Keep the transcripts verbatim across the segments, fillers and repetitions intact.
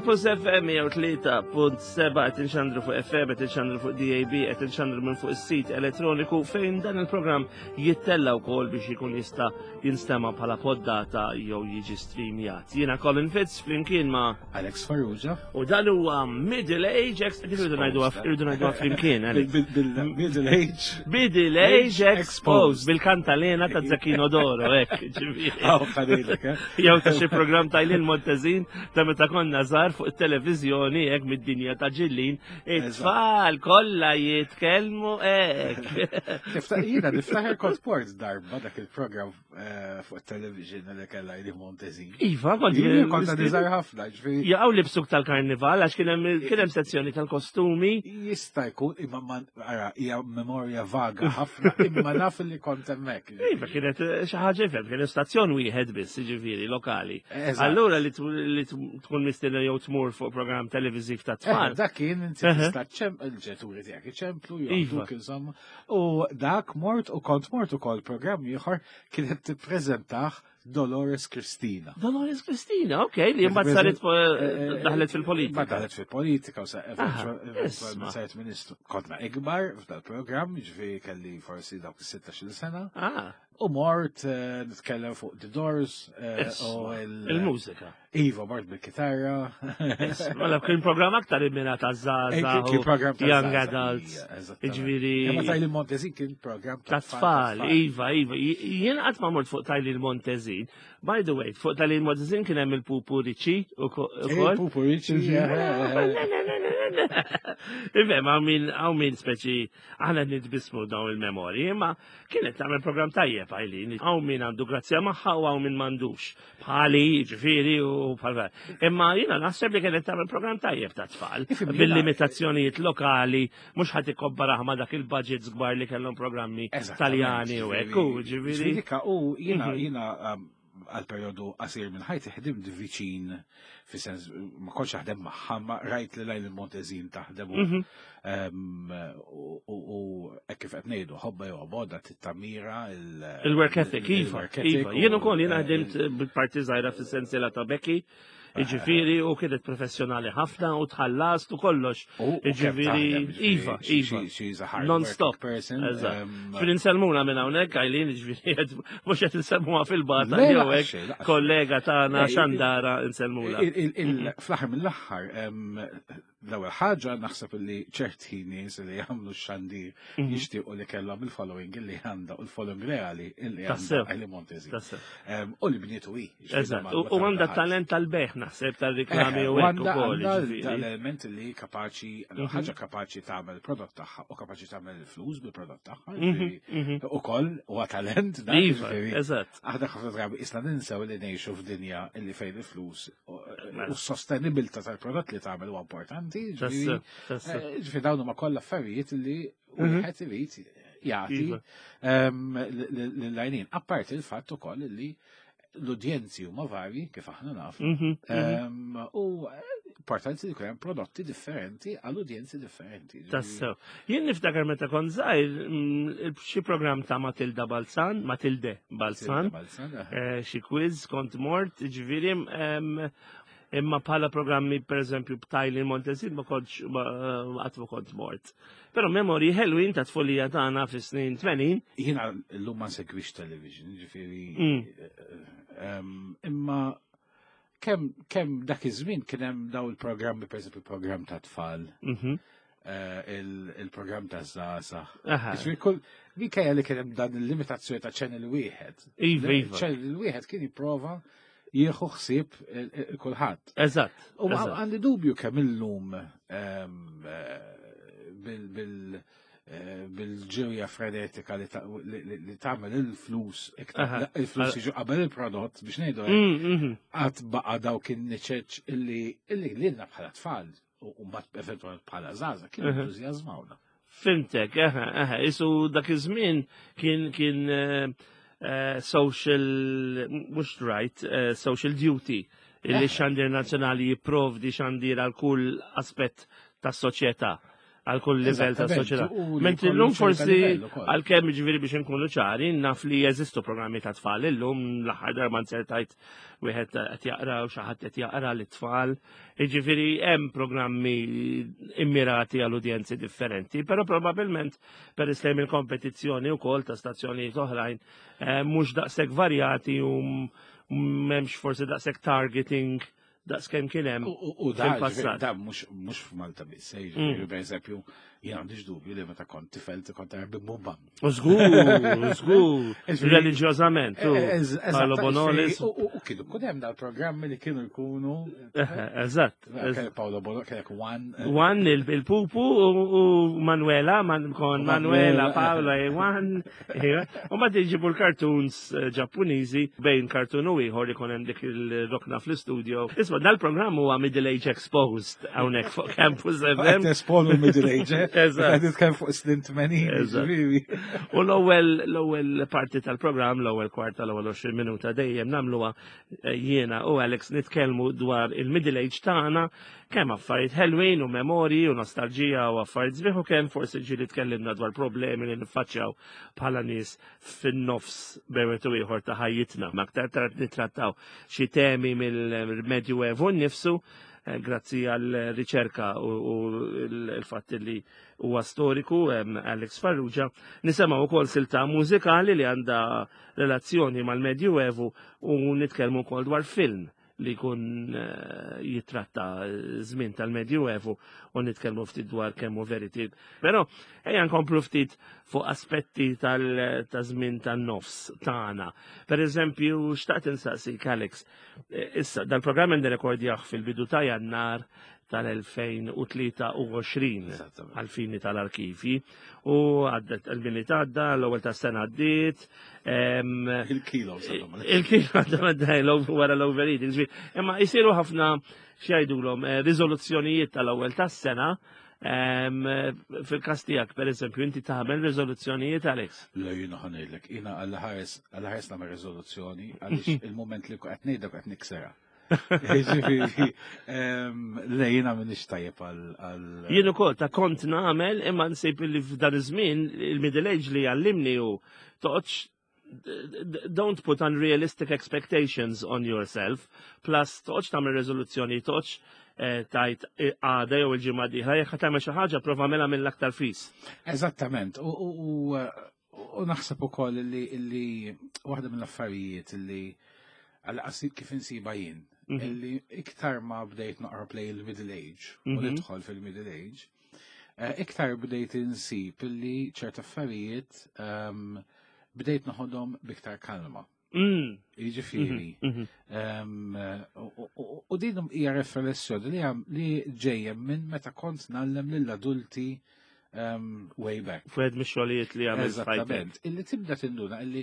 Campus F M jew tlieta punt seba' qed inxandru fuq F M, qed inxandru fuq D A B, qed inxandru minn fuq is-sit elettroniku fejn dan il-programm jittella wkoll biex ikun jista' jinstema' bħala poddata jew jiġi streamjat. Jiena Colin Fitz flimkien ma' Alex Farrugia. U dan huwa Middle Age irridu ngħiduha irridu ngħiduha flimkien, Middle Age. Middle Age Exposed bil-kantalena ta' Zakino Doro, hekk, ġifieri. Aw, ħadilek, eh? Jew ta' xi programm ta' Ilin Montezin ta' meta konna żgħar fuq it-televiżjoni hekk mid-dinja ta' ġillin, it-tfal kollha jitkellmu hekk. Jiena niftaħar kont sport darba dak il-programm fuq it-televiżjoni li kellha Ilin Montezin. Iva, kont kont niżgħar ħafna, ġifieri. Jaqgħu libsuk tal-karnival għax kien hemm kien hemm sezzjoni tal-kostumi. Jista' jkun imma ara hija memorja vaga ħafna imma naf li kont hemmhekk. Iva kienet xi ħaġa ifhem, kien stazzjon wieħed biss, jiġifieri lokali. Allura li tkun mistenna jew tmur fuq programm televiżiv ta' tfal. Dak kien inti tista' ċem il-ġenituri tiegħek iċemplu jgħiduk insomma. U dak mort u kont mort ukoll programm ieħor kienet tippreżentah Dolores Cristina. Dolores Cristina, ok, li mbagħad saret daħlet fil-politika. Daħlet fil-politika u sa saret ministru. Kontna ikbar f'dal-programm, ġifieri kelli forsi dawk is-sittax-il sena. U mort nitkellem fuq The Doors u il-mużika. Iva, mort bil-kitarra. Mela kien programm aktar imminat għaż-żgħażagħ u young adults. Ġifieri. Ma Tajli Montezin kien programm ta' tfal. Iva, iva. Jien qatt ma mort fuq Tajli Montezin. By the way, fuq Tajli Montezin kien hemm il-Pupurici ukoll. Il-Pupurici. Iva, ma għaw min speċi aħna nitbismu dawn il-memorji, imma kienet tagħmel programm tajjeb għajlin. Għaw min għandu grazzja magħha u għaw min m'għandux. Bħali, ġifieri u bħal. Imma jiena naħseb li kienet tagħmel programm tajjeb ta' tfal bil-limitazzjonijiet lokali, mhux ħadd ikkobbaraha ma' dak il-budgets kbar li kellhom programmi Taljani u hekk, ġifieri. U jiena jiena għal-periodu qasir minn ħajti ħdimt viċin fi sens ma kontx ħdem magħha, ma rajt li lejn il-Montezin taħdem u hekk kif qed ngħidu ħobba jew boda tit-tamira il-work ethic, iva. Jien ukoll jiena ħdimt bil-parti żgħira fis-sensiela ta' Bekki. Iġifiri u kienet professjonali ħafna u tħallast u kollox. Iġifiri, iva, iva. Non-stop. Fil-inselmuna minna unek, għajlin, iġifiri, mux għet inselmuna fil-bata, jowek, kollega tana xandara inselmuna. Fl-axar mill-axar, l-ewwel ħaġa naħseb li ċerti nies li jagħmlu x-xandir jixtiequ li kellhom il-following illi għandha u l-following reali illi għandha Ilin Montezin. U li bnietu hi. U għandha talent tal-beħ naħseb tal-riklami u hekk ukoll. Tal-element li kapaċi ħaġa kapaċi tagħmel prodott tagħha u kapaċi tagħmel flus bil-prodott tagħha. Ukoll huwa talent dak. Iva, eżatt. Aħna ħafna drabi isna ninsew li ngħixu f'dinja illi fejn il-flus u s-sostenibilità tal-prodott li tagħmel huwa importanti. Ġifi dawnu ma kolla affarijiet li u jħet irid jagħti l-lajnin. Apparti il-fatt ukoll li l-udjenzi huma varji kif aħna nafu. U importanti li jkun hemm prodotti differenti għall-udjenzi differenti. Tassew. Jien niftakar meta kont żgħir xi programm ta' Matilda Balzan, Matilde Balzan, xi quiz kont mort, ġifieri imma bħala programmi per eżempju b'Tajli Montezin ma kontx qatt ma kont mort. Però memorji ħelwin ta' tfolija tagħna fis-snin tmenin. Jiena llum ma nsegwix television, ġifieri. Imma kemm kemm dak iż-żmien kien hemm daw il-programmi per eżempju programm ta' tfal. Il-programm ta' żgħażagħ. Ġifieri kull minkejja li kien hemm dan il-limitazzjoni ta' channel wieħed. Iva, iva. Channel wieħed kien jipprova jieħu ħsieb kulħadd. Eżatt. U għandi dubju kemm illum bil-ġewja frenetika li tagħmel il-flus il-flus jiġu qabel il-prodott biex ngħidu qatt baqa' dawk in-niċeċ illi lilna bħala tfal u mbagħad eventwalment bħala żgħażagħ kienu entużjażmawna. Fimtek, eħe, eħe, isu dak iż-żmien kien kien Uh, social, mux right, uh, social duty, illi xandir nazjonali jiprovdi xandir għal kull aspett tas soċjetà. għal kull livell ta' Eżattament, soċjetà. u li Mentri jkollu llum ċerta forsi livell ukoll. għalkemm jiġifieri biex inkunu ċari, naf li jeżistu programmi ta' tfal illum l-aħħar darba nsertajt wieħed qed jaqra u xi ħadd qed jaqra lit-tfal. Jiġifieri hemm programmi immirati għal udjenzi differenti, però probabbilment peress li hemm il-kompetizzjoni wkoll ta' stazzjonijiet oħrajn mhux daqshekk varjati u m'hemmx forsi daqshekk targeting daqs kemm kien hemm U da, fil-passat. da mux mux f'Malta biss, jiġifieri per eżempju, jien għandix dubju li meta kont tifel kont tarbi bubam. U żgur, u żgur, reliġjożament, u Carlo Bonolis. U kienu kun hemm dal-programmi li kienu jkunu. Eżatt. Paolo Bonolis, kellek Wan. Wan il-Pupu u Manuela, kon Manuela, Paolo e Wan. U ma tiġibu l-cartoons Ġappuniżi bejn kartun u ieħor ikun hemm dik il-rokna fl-istudio. Isma' dal-programm huwa Middle Age Exposed hawnhekk fuq Campus F M. Esponu Middle Age. Eżatt. Għedit kan fuq snin tmenin. U l-ewwel l-ewwel parti tal-programm, l-ewwel kwarta, l-ewwel għoxrin minuta dejjem nagħmluha jiena u Alex nitkellmu dwar il-Middle Age tagħna, kemm affarijiet ħelwin u memorji u nostalġija u affarijiet sbieħ u kemm forsi ġieli tkellimna dwar problemi li niffaċċjaw bħala nies fin-nofs bejwet u ieħor ta' ħajjitna. Aktar tard nittrattaw xi temi mill-Medju Evu nnifsu grazzi għal riċerka u l-fatt li huwa storiku Alex Farrugia, nisemgħu wkoll silta mużikali li għandha relazzjoni mal-Medju Evu u nitkellmu wkoll dwar film li jkun jitratta żmien tal-Medju Evu u nitkellmu ftit dwar kemm hu veriti. Però ejja nkomplu ftit fuq aspetti tal-żmien tan-nofs tagħna. Pereżempju, xtaqt insaqsik Alex, issa dal-programm nirrekordjah fil-bidu ta' Jannar tal-elfejn u tlieta u għoxrin għal-fini tal-arkivi u għaddet il-bini tadda l-ewwel ta' sena għaddiet. Il-kilo. Il-kilo għadda wara l-overeating. Imma jisiru ħafna xjajdulhom riżoluzzjonijiet tal-ewwel ta' sena. Fil-kas tiegħek, pereżempju, inti tagħmel riżoluzzjonijiet Alex? La jiena ħanejlek, jiena għall-ħares għall-ħares nagħmel riżoluzzjoni għaliex il-mument li qed ngħidlek qed niksera. Lejna minn ixtajjeb għal. Jien ukoll ta' kont nagħmel imma nsejb li f'dan iż-żmien il-middle age li għallimni u toqgħodx don't put unrealistic expectations on yourself, plus toqgħodx tagħmel riżoluzzjoni, toqgħodx tajt għada jew il-ġimgħa dieħla jekk tagħmel xi ħaġa prova mela mill-aktar fis. Eżattament. U naħseb ukoll li waħda mill-affarijiet li għal-qasid kif insiba jien, illi iktar ma bdejt naqra play il-middle age, u nidħol fil-middle age, iktar bdejt insib illi ċert affarijiet bdejt naħodhom biktar kalma. Jiġifieri. U din hija riflessjoni li ġejjem minn meta kont nallem lill-adulti way back. Fred mix-xogħlijiet li għamel Eżattament. Illi tibda tinduna illi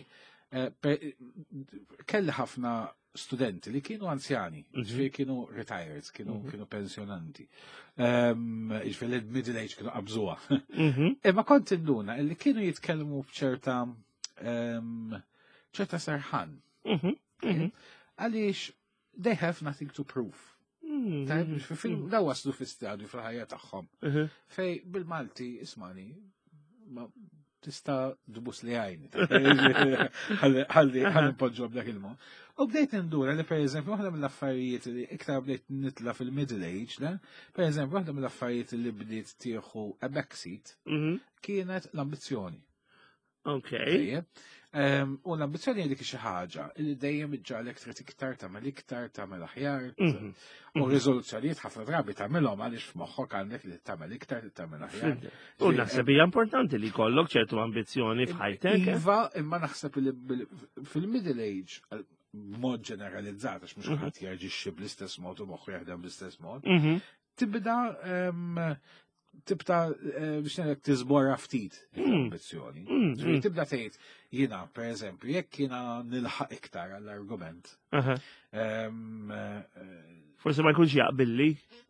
kelli ħafna studenti li kienu anzjani, ġifieri kienu retired, kienu kienu pensjonanti. Ġifieri l-middle age kienu qabżuha. Imma kont induna li kienu jitkellmu b'ċerta ċerta serħan. Għaliex they have nothing to prove. Da waslu fi-stadju fil-ħajja tagħhom. Fej bil-Malti ismani tista' dubus li għajni. Ħalli npoġġu b'dak il-mod. U bdejt indura li pereżempju waħda mill-affarijiet li iktar bdejt nitla fil-middle age, le, pereżempju waħda mill-affarijiet li bdiet tieħu a backseat kienet l-ambizzjoni. Okay. U l-ambizzjoni dik xi ħaġa li dejjem iġġalek trid iktar tagħmel iktar tagħmel aħjar. U riżoluzzjonijiet ħafna drabi tagħmelhom għaliex f'moħħok għandek li tagħmel iktar li tagħmel aħjar. U naħseb hija importanti li jkollok ċertu ambizzjoni f'ħajtek. Iva, imma naħseb li fil-middle age b'mod ġeneralizzat għax mhux ħadd jerġixxi bl-istess mod u moħħu jaħdem bl-istess mod. Tibda tibda biex ngħidlek tiżbora ftit l-ambizzjoni. Tibda tgħid jiena pereżempju jekk jiena nilħaq iktar għall-argument. Forsi ma jkunx jaqbilli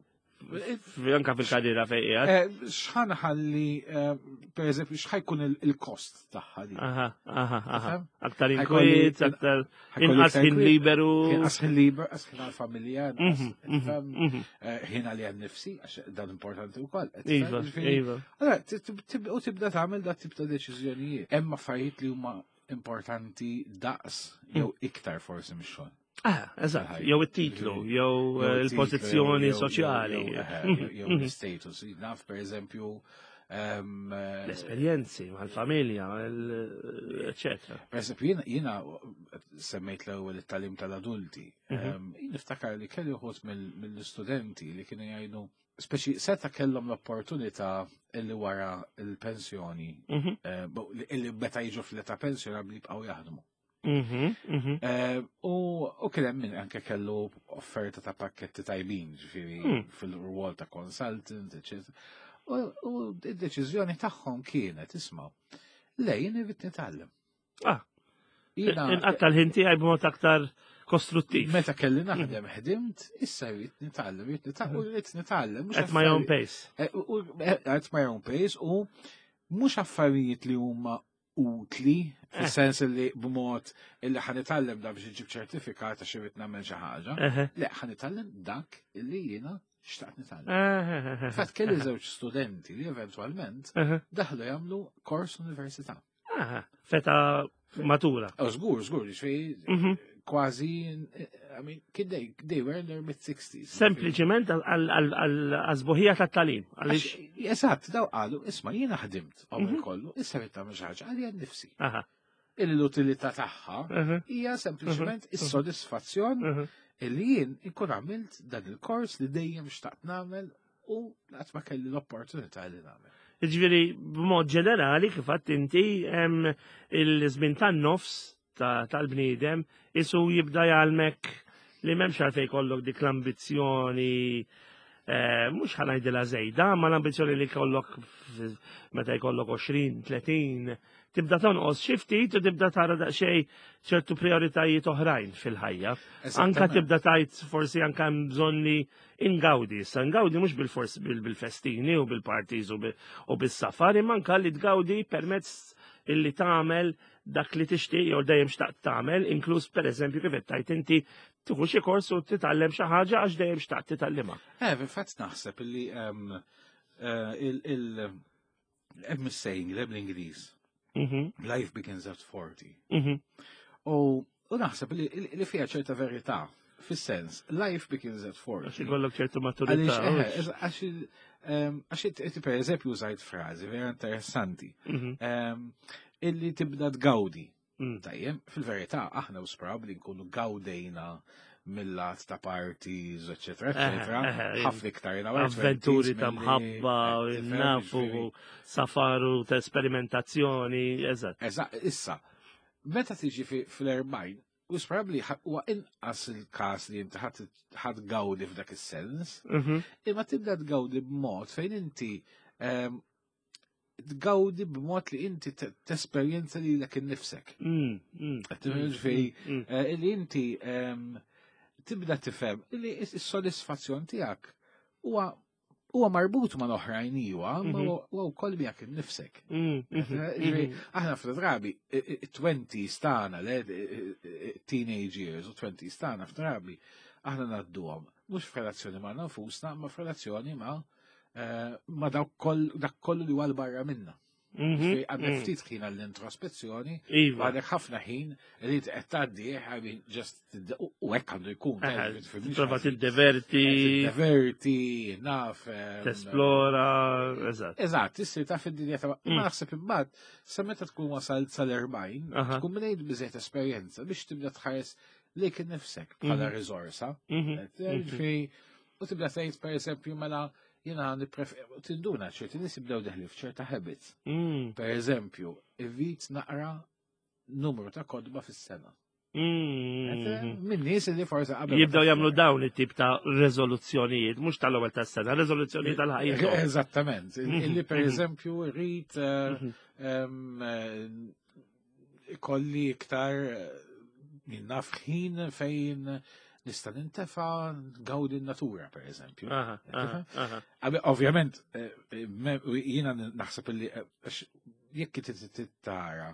anka fil-karriera fejqijat. Xħan ħalli, per eżempju, xħajkun il-kost taħħa di. Aha, aha, aha. Aktar inkwiet, aktar inqas ħin liberu. Inqas ħin liberu, inqas ħin għal-familja, ħin għalli għal-nifsi, għax dan importanti u koll. Iva, iva. U tibda tagħmel da tip ta' deċiżjonijiet. Hemm affarijiet li huma importanti daqs jew iktar forsi mix-xogħol. Ah, eżatt, jew it-titlu, jew il-pożizzjoni soċjali. Jew l-status. Naf per eżempju l-esperjenzi mal-familja, eccetera. Per eżempju, jiena semmejt l-ewwel it-talim tal-adulti. Niftakar li kelli uħud mill-istudenti li kienu jgħidu speċi seta kellhom l-opportunità illi wara l-pensjoni, illi meta jiġu fl-età pensjonabbli jibqgħu jaħdmu. U kien hemm min anke kellu offerta ta' pakketti tajbin, ġifieri fil-rwol ta' consultant, eċetera. U d-deċiżjoni tagħhom kienet isma' lejn irid nitgħallem. Ah. Inqattal ħin tiegħi b'mod aktar kostruttiv. Meta kelli naħdem ħdimt, issa jrid nitgħallem, jrid nitgħallem. At my own pace. At my own pace u mhux affarijiet li huma utli, fis-sens li b'mod illi ħanitgħallem da biex iġib ċertifikat għax irid nagħmel xi ħaġa. Le, ħanitgħallem dak illi jiena xtaqt nitgħallem. Fatt kelli żewġ studenti li eventwalment daħlu jagħmlu kors università. Feta matura. Oh, żgur, żgur, kważi, I mean, kid they, they were in their mid-sixties. Sempliciment għal-azbuħija tat-talim. Eżatt, daw qalu, isma, jiena ħdimt, għamil kollu, issa rrid tagħmel xi ħaġa għalli għan-nifsi. Il-utilità tagħha hija sempliċement is-sodisfazzjon illi jien inkun għamilt dan il-kors li dejjem xtaqt nagħmel u qatt ma kelli l-opportunità li nagħmel. Ġifieri b'mod ġenerali kif qatt inti il-żmien tan-nofs tal-bniedem isu jibda jgħalmek li m'hemmx għalfejn jkollok dik l-ambizzjoni mhux ħanajdilha żejda, ma l-ambizzjoni li jkollok meta jkollok għoxrin, tletin, tibda tonqos xi ftit u tibda tara daqsxejn ċertu prioritajiet oħrajn fil-ħajja. Anka tibda tajt forsi anka hemm bżonn li ingawdi, issa ngawdi mhux bil-forsi bil-festini u bil-parties u bis-safar, imma anka li tgawdi permezz illi tagħmel dak li tixtieq jew dejjem xtaqt tagħmel, inkluż pereżempju kif qed tajt inti tieħu xi kors u titgħallem xi ħaġa għax dejjem xtaqt titgħallimha. Eh, fil-fatt naħseb illi hemm is-saying l-Ingliż. Life begins at forty. U naħseb li fiha ċerta verità, fis-sens, life begins at forty. Għax ikollok ċertu maturità. Għax inti per eżempju użajt frażi vera interessanti. Illi tibda tgawdi. Tajjem, fil-verità, aħna u sprabbli nkunu gawdejna mill-lat ta' parties, eccetera, eccetera, ħafna iktar jina avventuri ta' mħabba, nafu, safaru ta' sperimentazzjoni, eżatt. Eżatt, issa, meta tiġi fil-erbajn, u sprabbli huwa inqas il-każ li inti ħadd gawdi f'dak is-sens, imma tibda tgawdi b'mod fejn inti tgawdi b'mod li inti tesperjenza li dak innifsek. Li inti tibda tifhem li s-sodisfazzjon tiegħek huwa marbut ma' l-oħrajn iwa, ma huwa wkoll miegħek innifsek. Aħna f'drabi it-twenties tagħna, teenage years u twenties tagħna f'drabi aħna ngħadduhom mhux f'relazzjoni ma' nafusna, ma' f'relazzjoni ma' ma dak kollu li għal barra minna. Għadek ftit ħin għall-introspezzjoni, għadek ħafna ħin li qed tgħaddi u hekk għandu jkun. Prova tiddeverti. Tiddeverti, naf. Tesplora, eżatt. Eżatt, issir taf id-dinja ta' naħseb imbagħad sa meta tkun wasalt sal-erbajn, tkun mingħajr biżejjed esperjenza biex tibda tħares lejk innifsek bħala riżorsa. U tibda tgħid pereżempju mela jena għandi prefer, tinduna ċerti nis jibdew deħli f'ċerta habits. Per eżempju, evit naqra numru ta' kodba fis-sena. Min nies li forsa qabel. Jibdew jagħmlu dawn it-tip ta' rezoluzzjonijiet, mhux tal-ewwel tas-sena, rezoluzzjonijiet tal-ħajja. Eżattament. Illi per eżempju rrid ikolli iktar naf ħin fejn nista' nintefa' gawdi n-natura, per eżempju. Aha, aha, aha. Għabi, ovvjament, eh, eh, me- jiena naħseb li eh, għax jekk tittara,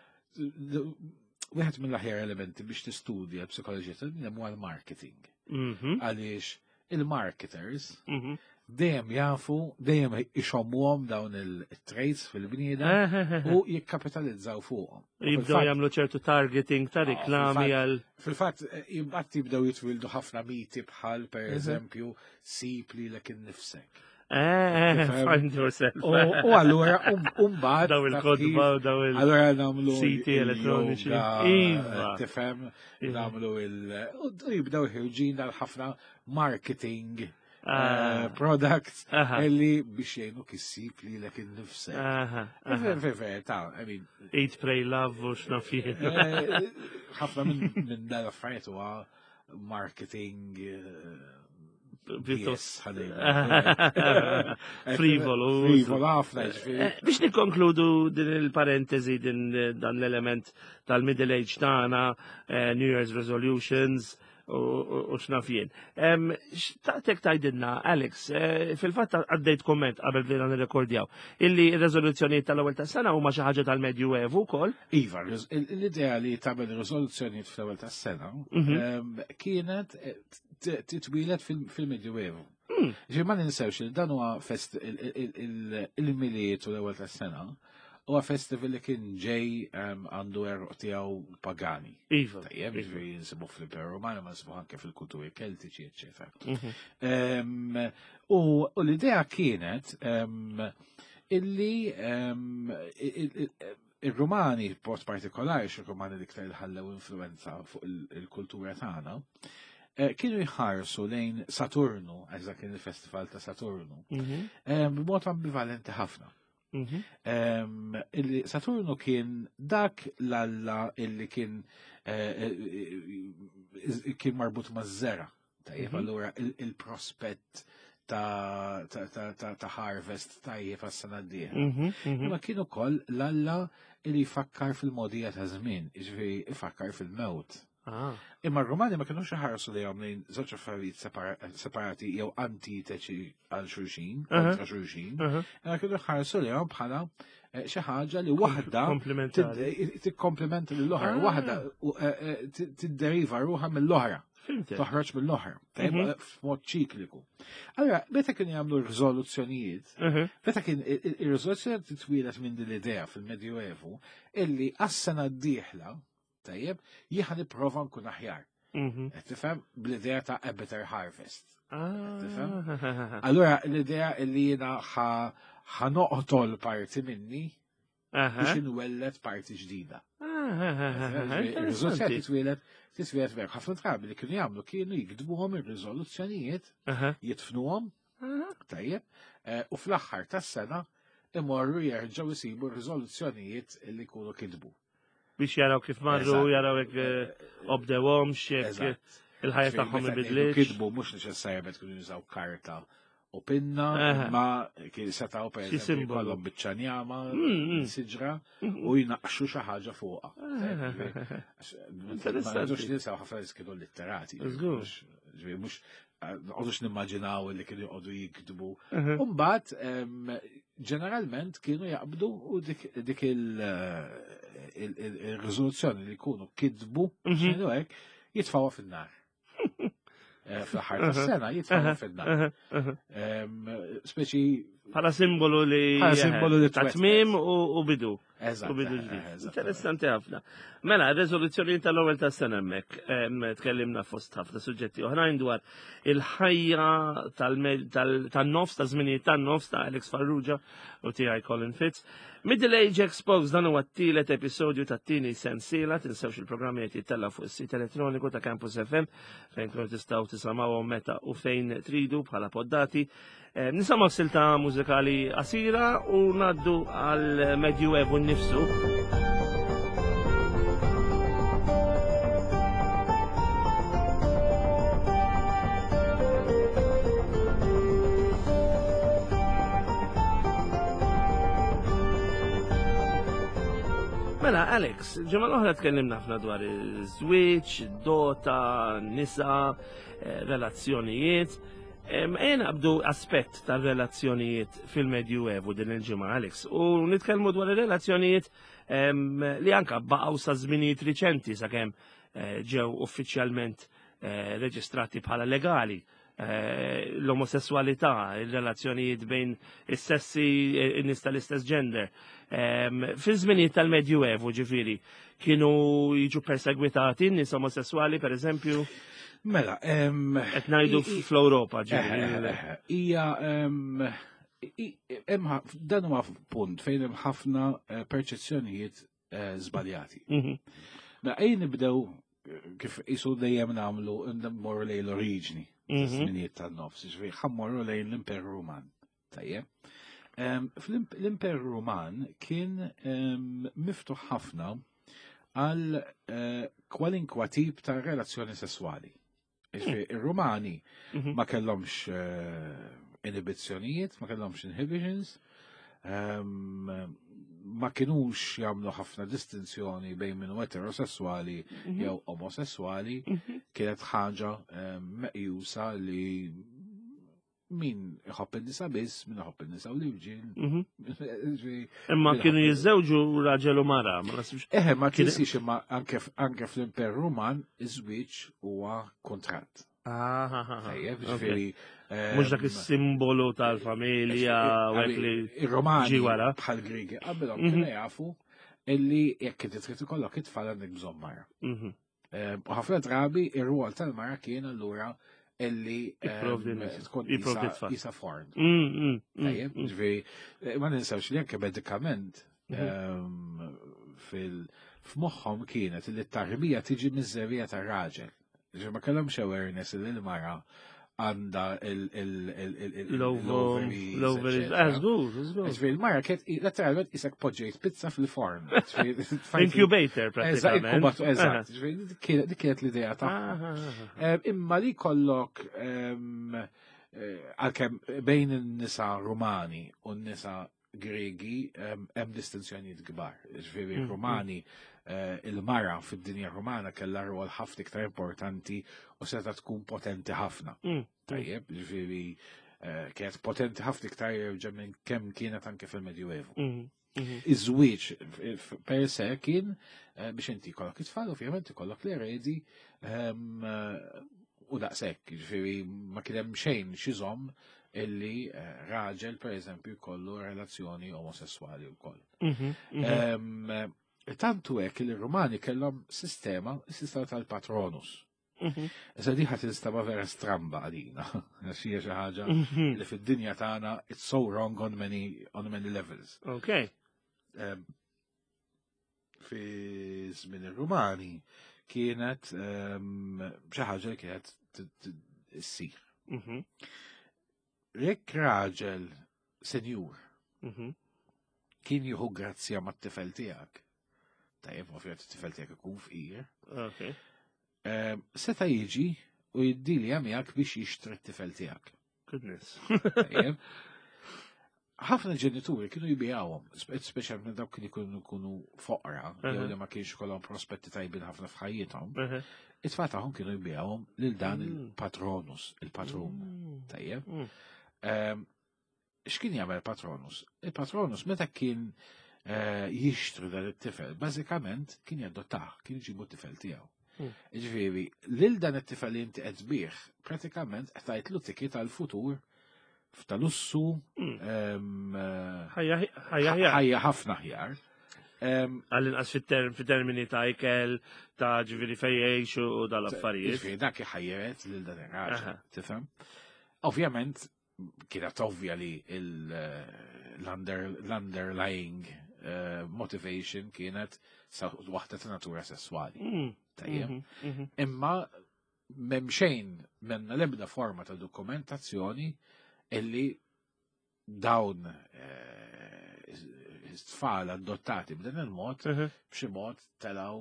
wieħed mill-aħjar elementi biex tistudja l-psikoloġija tal-bniedem huwa l-marketing. Mhm, Għaliex il-marketers mhm. dejjem jafu, dejjem ixommuhom dawn il-traits fil-bniedem u jikkapitalizzaw fuqhom. Jibdew jagħmlu ċertu targeting ta' riklami għal. Fil-fatt, jibqat jibdew jitwildu ħafna miti bħal, per eżempju, sip li l nifsek. Eh, find yourself. U għallura, umbad. Daw il-kodba, daw il- Allura namlu. siti elettroniċi. Iva. Tifem, namlu il- u jibdew ħirġin dal-ħafna marketing Ah. eh, products Aha. illi biex jgħinu kissib li l nifsek. Aha, aha. Ver-ver-ta, I mean, Eat, pray, love, u xnafien. eh, ħafna minn min dal-affarijiet huwa marketing eh, Pjuttost. ħadejn. Frivolo. Frivolo ħafna, ġifieri. Eh, Biex nikkonkludu din il-parentesi din eh, dan l-element tal-middle age tagħna, eh, New Year's resolutions u- u u x'nafjien. Em, X'taqtek tajdilna, Alex, eh, fil-fatt għaddejt komment qabel bdejna nirrekordjaw, illi r-reżoluzzjonijiet tal-ewwel tas-sena huma xi ħaġa tal-Medju Evu wkoll. Iva, riz- il- l-idea li tagħmel riżoluzzjonijiet fl-ewwel tas-sena em, kienet eh, t- titwilet fil- fil-Medjuevu. Ġi ma ninsewx li dan huwa fest il- il- il- il-miliet u l-ewwel tas-sena huwa festival li kien ġej em, għandu eruq tiegħu pagani. Iva. Tajjeb, ġifieri jinsibu fl-Imperu Romano, ma nsibu anke fil-kulturi keltiċi, eċetera. Em, U u l-idea kienet em, illi em, il- il- il- il-Rumani, post partikolari, xil-Rumani li ktar ħallew influenza fuq il- il-kultura tagħna, eh, kienu jħarsu lejn Saturnu, għax dak kien il-festival ta' Saturnu, Mhm, em, b'mod ambivalenti ħafna. mhm. Em, illi Saturnu kien dak l-alla illi kien eh, eh, kien marbut ma' zera. Tajjeb, allura il- il-prospett ta' ta' ta' ta' ta' harvest tajjeb għas-sena d-dieħla. Mhm, mhm. Imma kienu koll l-alla illi jfakkar fil-modija ta' żmien, jiġifieri ifakkar fil-mewt. Ah. Imma r-Romani ma kienux ħarsu li għom lejn żewġ affarijiet separa- separati jew antiteċi għal xulxin, kontra xulxin, aha. imma kienu ħarsu li għom bħala eh, xi ħaġa li waħda Komplementari. tikkomplementa lill-oħra, Ah. waħda u, eh, eh, ti- tidderiva ruħha mill-oħra. Fimtek. Toħroġ mill-oħra, tajb, Mhm. f'mod ċikliku. Allora, meta kienu jagħmlu riżoluzzjonijiet, Mhm. meta kien i- i- ir-riżoluzzjonijiet titwilet minn din l-idea fil-Medjuevu illi għas-sena d-dieħla, tajjeb, jieħa nipprova nkun aħjar. Mhm. Qed tifhem bl-idea ta' a better harvest. Ah. Allura l-idea illi jiena ħa ħanoqtol parti minni Aha. biex inwellet parti ġdida. Ah, Ir-riżoluzzjoni interessanti. titwilet titwilet vek. Ħafna drabi li kienu jagħmlu kienu jikdbuhom ir-riżoluzzjonijiet, Aha. jitfnuhom, Aha. tajjeb, eh, u fl-aħħar tas-sena imorru jerġgħu jsibu r-riżoluzzjonijiet li jkunu kidbu. Biex jaraw kif marru, Eżatt. jaraw jek obdewom, xek Eżatt. il-ħajja Ġifieri tagħhom meta ngħidu ibidliċ. Kidbu mhux neċessarjament kienu jużaw karta u pinna, Aha. imma kien setaw per Xi eżempju simbolu. jkollhom biċċanjama, Mm, mm. siġra, u jnaqxu xi ħaġa fuqha. Ma Interessanti. nidux ninsaw ħafna li kienu litterati. Żgur. Mhux- ġifieri mhux għodux nimmaġinaw li kienu jqogħdu jikdbu. Aha. Umbat, em, ġeneralment kienu jaqbdu u dik dik il- il- il- il-riżoluzzjoni li jkunu kidbu, xinu hekk, jitfawha fin-nar. Eh, Fl-aħħar tas-sena jitfawha fin-nar. Aha. Aha. Em, Speċi Bħala simbolu li Bħala simbolu li ta' twettet. tmiem u u bidu. eżatt. U bidu eh, ġdid. eżatt. Interessanti ħafna. Mela, rezoluzzjoni tal-ewwel tas sena hemmhekk, em, tkellimna fost ħafna suġġetti oħrajn dwar il-ħajja tal-me- tal- tan-nofs ta' żminijiet tan-nofs ta' Alex Farrugia u tiegħi Colin Fitz. Middle Age Exposed dan huwa t-tielet episodju tat-tieni sensiela, tinsewx il-programmi qed jittella fuq is-sit elettroniku ta' Campus F M fejn tkunu tistgħu tisimgħuhom meta u fejn tridu bħala poddati. Eh, Nisimgħu silta mużikali qasira u ngħaddu għal Medjuevu nnifsu. Mela, Alex, ġemal oħra tkellimna ħafna dwar iż-żwieġ, id-dota, nisa, relazzjonijiet. Ejn għabdu aspett tal-relazzjonijiet fil-Medju Evu din il-ġimgħa, Alex, u nitkellmu dwar ir-relazzjonijiet li anka baqgħu sa żminijiet riċenti sakemm ġew uffiċjalment reġistrati bħala legali. L-omosessualità, il-relazzjonijiet bejn is-sessi, in-nies tal-istess gender. Fi żminijiet tal-Medju Evu ġifieri kienu jiġu persegwitati n-nies omosessuali pereżempju? Mela, qed ngħidu fl-Ewropa ġifieri. Hija dan huwa punt fejn hemm ħafna perċezzjonijiet żbaljati. Mela ejn nibdew kif qisu dejjem nagħmlu mmorru lejn l-oriġini. Żminijiet tan-nofs, ġifieri ħammorru lejn l-Imperu Ruman. Tajjeb. L-Imperu Ruman kien miftuħ ħafna għal kwalinkwa tip ta' relazzjoni sessuali. Ir-Rumani ma kellhomx inibizzjonijiet, ma kellhomx inhibitions, ma kienux jagħmlu ħafna distinzjoni bejn minnu eterosessuali jew omosessuali, kienet ħaġa meqjusa li min iħobb in-nisa biss, min iħobb in-nisa u l-irġiel. Imma kienu jiżżewġu raġel u mara, ma nasibx. Eħe, ma tinsix imma anke fl-Imper Ruman iż-żwieġ huwa kontratt. Tajjeb, ġifieri. Mhux dak is-simbolu tal-familja u hekk li ir-Romani bħal Griegi qabelhom kienu jafu illi jekk inti trid ikollok it-tfal għandek bżonn mara. U ħafna drabi ir-rwol tal-mara kien allura illi tkun isa forn. Tajjeb, ġifieri, ma ninsawx li anke medikament f'moħħhom kienet li t-tarbija tiġi miż-żerrija tar-raġel. Ġifieri ma kellhomx awareness li l-mara għandha l-ovaries. Ġifieri l-mara kienet letteralment isek poġġejt pizza fil-forn. Incubator pratikament. Eżatt, ġifieri dik kienet l-idea tagħha. Imma li kollok għalkemm bejn in-nisa Rumani u n-nisa Gregi hemm distinzjonijiet kbar. Ġifieri Rumani il-mara fid-dinja Rumana kellha rwol ħafna iktar importanti u seta tkun potenti ħafna. Tajjeb, ġifieri kienet potenti ħafna iktar jerġa' minn kemm kienet anke fil-Medju Evu. Iż-żwieġ per se kien biex inti jkollok it-tfal, ovvjament ikollok l-eredi u daqshekk, ġifieri ma kien hemm xejn x'iżomm illi raġel pereżempju jkollu relazzjoni omosessuali wkoll. Tantu hekk li r-Rumani kellhom sistema, is-sistema tal-patronus. Issa di ħadd sistema vera stramba għalina, għax hija xi ħaġa li fid-dinja tagħna it's so wrong on many on many levels. Okay. Fi żmien ir-Rumani kienet xi ħaġa li kienet issir. Jekk raġel senjur kien jieħu grazzja mat-tifel tiegħek, tajjeb ovvjament it-tifel tiegħek ikun fqir, seta' jiġi u jiddilja miegħek biex jixtri t-tifel tiegħek. Goodness. Ħafna ġenituri kienu jibijawhom, speċjalment dawk kien ikunu foqra, jew li ma kienx ikollhom prospetti tajbin ħafna f'ħajjithom. It-tfal tagħhom kienu jibijawhom lil dan il-patronus, il-patrun. Tajjeb. X'kien jagħmel patronus? Il-patronus meta kien jixtri dan it-tifel, bażikament kien jadottah, kien iġibu t-tifel tiegħu. Ġifieri, lil dan it-tifel li inti qed tbih, pratikament qed tgħidlu tiki tal-futur f'talussu ħajja ħafna ħjar. Għall-inqas fit-termini ta' ikel, ta' ġifieri fejn jgħixu u dal-affarijiet. Ġifieri dak iħajjeret lil dan ir-raġel, tifhem? Ovvjament kienet ovvja li l-underlying motivation kienet waħda ta' natura sessuali. Tajjeb. Imma m'hemm xejn menna l-ebda forma ta' dokumentazzjoni illi dawn tfal adottati b'dan il-mod b'xi mod telaw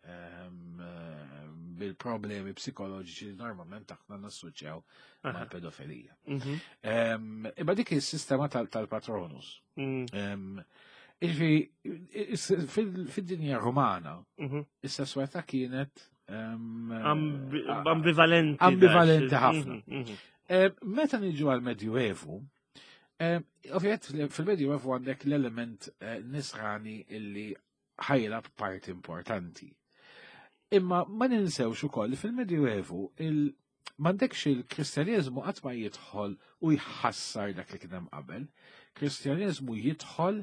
bil-problemi psikoloġiċi li normalment aħna nassoċjaw mal-pedofilija. Imma dik is-sistema tal-patronus. Fid-dinja Rumana, is-sesswalità kienet ambivalenti. Ambivalenti ħafna. Meta niġu għal-Medjuevu, ovvijament fil-Medjuevu għandek l-element nisrani illi ħajla parti importanti. Imma ma ninsewx ukoll fil-Medjuevu m'għandekx il-Kristjanizmu qatt ma jidħol u jħassar dak li kien hemm qabel. Kristjanizmu jidħol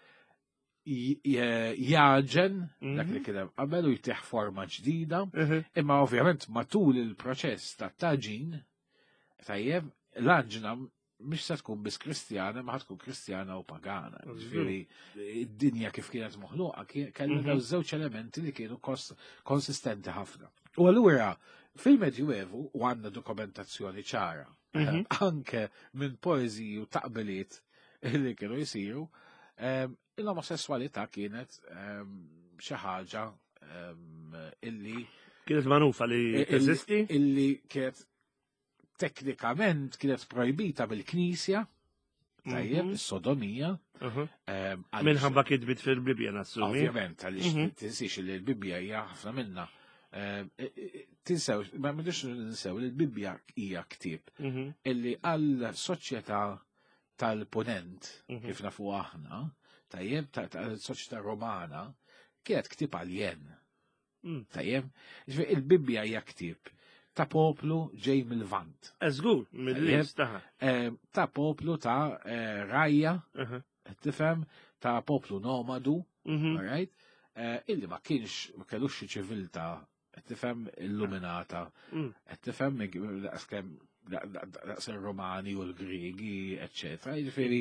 jaġen dak li kien hemm qabel u jtieħ forma ġdida, imma ovvjament matul il-proċess ta' taġin tajjeb l-aġna mhix se tkun biss Kristjana, ma tkun Kristjana u pagana. Ġifieri id-dinja kif kienet moħluqa kellha daw żewġ elementi li kienu konsistenti ħafna. U allura fil-Medjuevu u għandna dokumentazzjoni ċara anke minn poeżiji u taqbiliet li kienu jsiru, l-omosessualità kienet xi ħaġa illi kienet magħrufa li teżisti? Illi kienet teknikament kienet projbita bil-Knisja, tajjeb, is-sodomija. Minħabba kitbit fil-Bibja nassumi. Ovvjament, għaliex tinsiex li l-Bibja hija ħafna minnha. Tinsew, ma m'għandux ninsew li l-Bibja hija ktieb illi għall-soċjetà tal-Punent kif nafu aħna, tajjeb, tal-soċjetà Romana, kienet ktieb għaljen. Tajjeb, il-Bibja hija ktieb ta' poplu ġej mill-Vant. Eżgur, mill-Lins taħħa. Ta' poplu ta' rajja, tifhem, ta' poplu nomadu, illi ma kienx, ma kellux xi ċiviltà, tifhem, illuminata, tifhem, daqs il-Romani u l-Griegi, eccetera. Jiġifieri,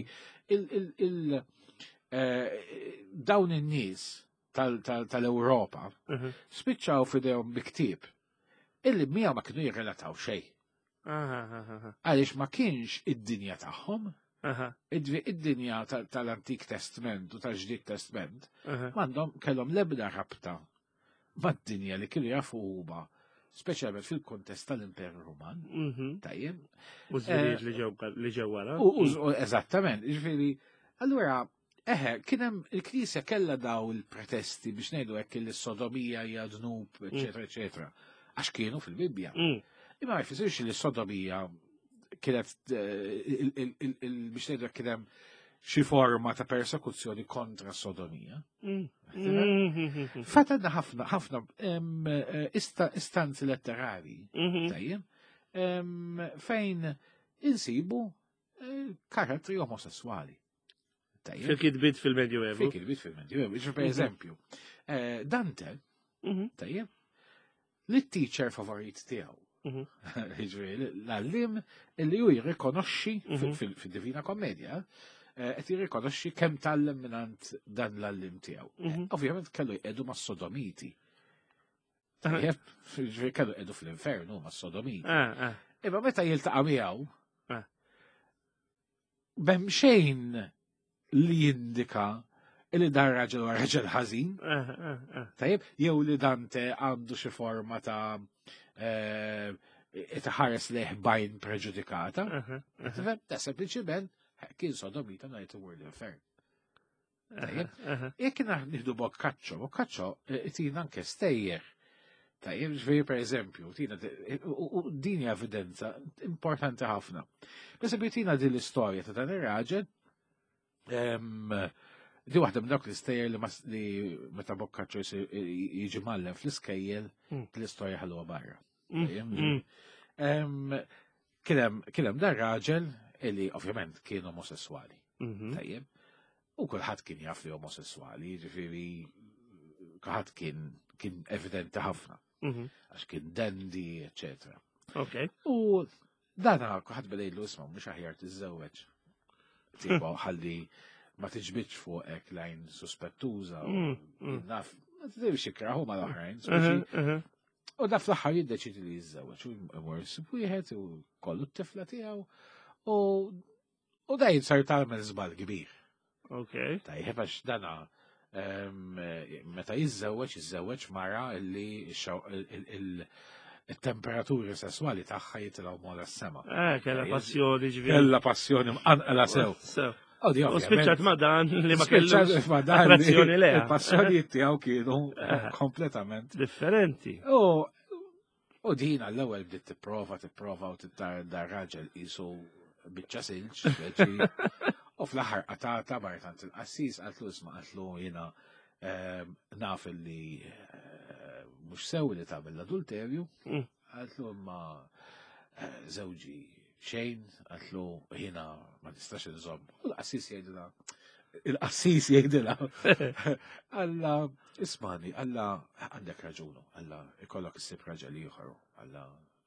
dawn in-nies tal-Ewropa spiċċaw f'idejhom bi ktieb illi mija ma kienu jirrelataw xej. Għaliex ma kienx id-dinja tagħhom, id-dinja tal-Antik Testament u tal-Ġdid Testament, m'għandhom kellhom l-ebda rabta mad-dinja li kienu jafu huma, speċjalment fil-kontest tal-Imperu Ruman, tajjeb. U żvirijiet li ġew wara. Eżattament, ġifieri, allura eħe, kien hemm il-Knisja kellha daw il-pretesti biex ngħidu hekk il-sodomija hija dnub, eċetera, eċetera. Għax kienu fil-Bibja. Imma ma jfissirx li s-sodomija kienet biex ngħidu kien hemm xi forma ta' persekuzzjoni kontra s-sodomija. Fatanna ħafna ħafna istanzi letterari tajjeb fejn insibu karattri omosessuali. Fil-kitbit fil-Medjuevu. Fil-kitbit fil-Medjuevu. Per eżempju, Dante, tajjeb, li t-teacher favorit tiegħu. L-għallim li ju jirrikonoxxi fil-Divina Kommedja, qed jirrikonoxxi kemm tallem minant dan l-għallim tiegħu. Ovvjament kellu jqedu mas-sodomiti. Tajjeb, kellu jqedu fl-infernu mas-sodomiti. Imma meta jiltaqa' miegħu, b'hemm xejn li jindika li dan raġel u raġel ħażin. Tajjeb, jew li Dante għandu xi forma ta' ħares leħ bajn preġudikata. Ta' sempliċiment kien sodomita ngħid iwur l-infern. Tajjeb, jekk nieħdu Boccaccio, Boccaccio tina anke stejjer. Tajjeb, ġifieri pereżempju, tina din hija evidenza importanti ħafna. Pereżempju tina din l-istorja ta' dan ir-raġel di waħda minn dawk l-istejjer li meta Boccaccio jiġi mallem fl-iskejjel l-istorja ħalwa barra. Kien hemm dan raġel illi ovvjament kien omosessuali. Tajjeb. U kulħadd kien jaf li omosessuali, ġifieri kulħadd kien evidenti ħafna. Għax kien dendi, eċetera. U dan kulħadd bedejlu isma' mhux aħjar tiżżewweġ. Tipo ħalli ma tiġbitx fuqek lajn suspettuża u naf, ma tidewx ikraħu mal-oħrajn. U da fl-aħħar jiddeċidi li jiżżewweġ u jmur wieħed u kollu t-tifla tiegħu u da jinsar tagħmel żball kbir. Tajjeb għax dana meta jiżżewweġ jiżżewweġ mara li il-temperaturi sessuali tagħha jitilgħu mola s-sema. Kellha passjoni ġifieri. Kellha passjoni mqanqela sew. U spiċċat ma dan li ma kellux attrazzjoni leha. Il-passjonijiet tiegħu kienu kompletament differenti. U din għall-ewwel bdiet tipprova tipprova u tittar dar raġel qisu biċċa silġ, speċi. U fl-aħħar qatata bartant il-qassis qatlu isma' qatlu jiena naf li mhux sew li tagħmel l-adulterju. Qatlu imma żewġi xejn, qatlu jiena ma nistax inżomm. U l-qassis jgħidilha il-qassis jgħidilha Alla ismani, Alla għandek raġunu, Alla ikollok issib raġel ieħor, Alla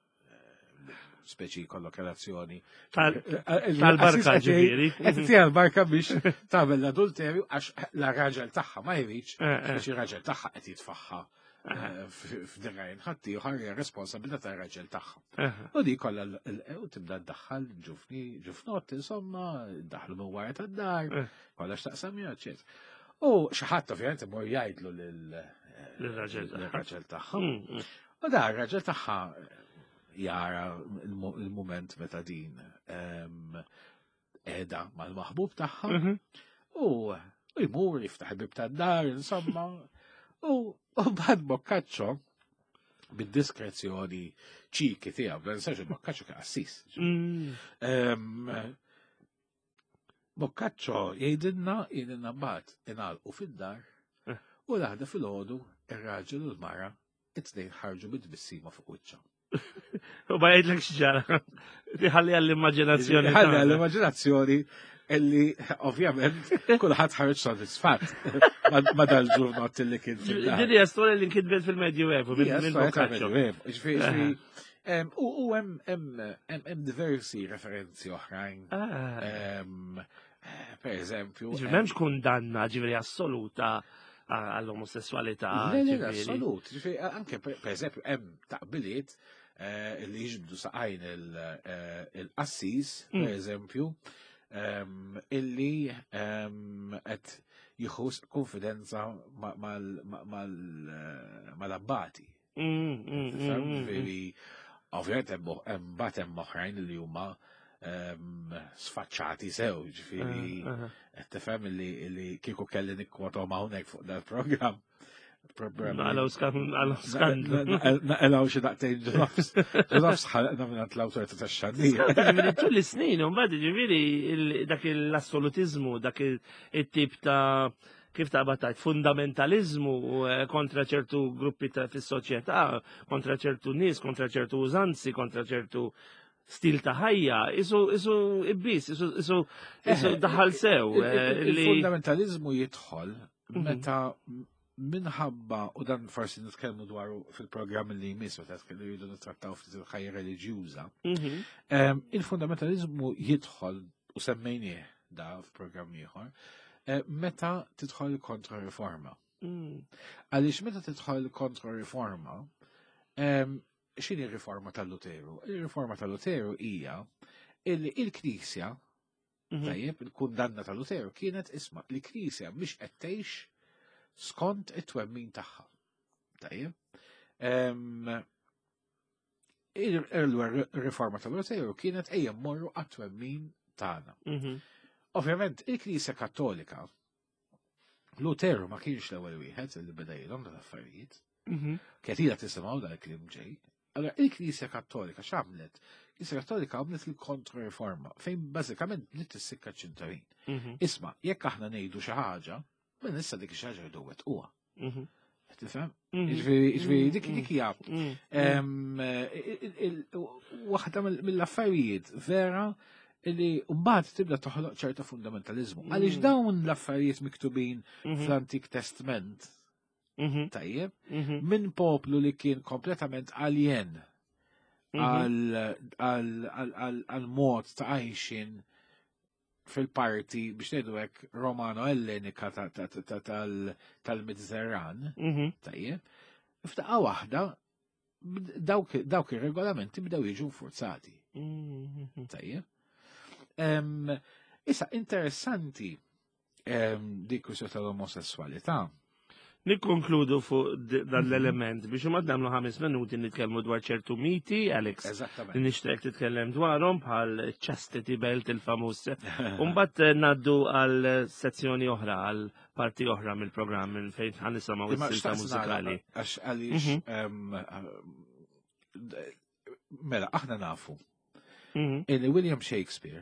speċi kollok relazzjoni. Tal-barka ġifieri. Qed l-barka biex tagħmel l-adulterju għax la raġel tagħha ma jridx, speċi raġel tagħha qed jitfaħħa f'dirajn ħadd ieħor hija responsabilità tar-raġel tagħha. U di kollha u tibda ddaħħal ġufni ġufnot insomma, ddaħlu minn wara tad-dar, kollha x'taqsam eċetera. U xi ħadd ovvjament imur jgħidlu lill-raġel tagħha. U da r-raġel tagħha jara il-moment meta din qiegħda mal-maħbub tagħha u jmur jiftaħ il-bib tad-dar insomma. U bħad Boccaccio bid-diskrezzjoni ċiki tiegħu, bla nisax il-Boccaccio kien qassis. Boccaccio jgħidilna jgħidilna mbagħad ingħalqu fid-dar u l-aħda filgħodu ir-raġel u l-mara it-tnejn ħarġu bid-tbissima fuq wiċċhom. U ma jgħidlek x'ġara. Ħalli għall-immaġinazzjoni. Ħalli għall-immaġinazzjoni illi ovvjament kulħadd ħareġ sodisfatt ma dal-ġurnat li kien fil-dar. Din hija storja li nkitbet fil-Medjuevu minn Boccaccio. U hemm diversi referenzi oħrajn. Per eżempju. M'hemmx kundanna ġifieri assoluta għall-omosessualità. Assolut. Anke per eżempju hemm taqbiliet li jiġbdu saqajn il-qassis, per eżempju, illi qed jieħu konfidenza mal-abbati. Ovvjament hemm mbagħad hemm oħrajn li huma sfaċċati sew, ġifieri qed tifhem li kieku kelli nikkwotom hawnhekk fuq dal-programm. Għalaw skandlu. Għalaw xi daqtejn ġnofs. Ġnofs ħalqna minn l-awtorità tax-xandija. Ġifieri tul is-snin u mbagħad ġifieri dak l-assolutizmu, dak it-tip ta' kif ta' batajt fundamentalizmu kontra ċertu gruppi fis-soċjetà, kontra ċertu nies, kontra ċertu użanzi, kontra ċertu stil ta' ħajja, isu isu ibbis, isu isu daħal sew. Il-fundamentalizmu jidħol meta minħabba, u dan forsi nitkellmu dwaru fil-programm li jmiss meta tkellmu jridu nittrattaw ftit il-ħajja reliġjuża. Il-fundamentalizmu jidħol u semmejnieh da f'programm ieħor meta tidħol kontra-riforma. Għaliex meta tidħol kontra-riforma, x'inhi r-riforma tal-Luteru? Ir-riforma tal-Luteru hija il-Knisja, tajjeb, il-kundanna tal-Luteru kienet isma' li Knisja mhix qed tgħix skont it-twemmin tagħha. Tajjeb. Il-riforma tal-Luteru kienet ejja mmorru għat-twemmin tagħna. Ovvjament, il-Knisja Kattolika, Luteru ma kienx l-ewwel wieħed li beda jilhom dal-affarijiet. Kienet ilha tisimgħu dan il-kliem ġej. Allora, il-Knisja Kattolika x'għamlet? Il-Knisja Kattolika għamlet il-kontra-riforma fejn bażikament bdiet tissikka ċ-ċintarin. Isma' jekk aħna ngħidu xi ħaġa, ma nissa dik xaġa jduwet uwa. Tifhem? Ġifieri dik dik hija waħda mill-affarijiet vera li mbagħad tibda toħloq ċerta fundamentalizmu. Għaliex dawn l-affarijiet miktubin fl-Antik Testament tajjeb minn poplu li kien kompletament alien għal mod ta' għajxin fil-parti biex ngħidu hekk Romano-Ellenika tal-Mediterran, tajjeb, f'daqqa waħda dawk ir-regolamenti bdew jiġu forzati. Tajjeb. Issa interessanti dik kwistjoni tal-omosessualità. nikkonkludu fuq dan l-element biex ma nagħmlu ħames minuti nitkellmu dwar ċertu miti, Alex. Eżattament. Nixtieq titkellem dwarhom bħal chastity belt il-famuż. U mbagħad ngħaddu għal sezzjoni oħra, għal parti oħra mill-programm minn fejn ħan nisimgħu is-silta mużikali. Għax għaliex mela aħna nafu illi William Shakespeare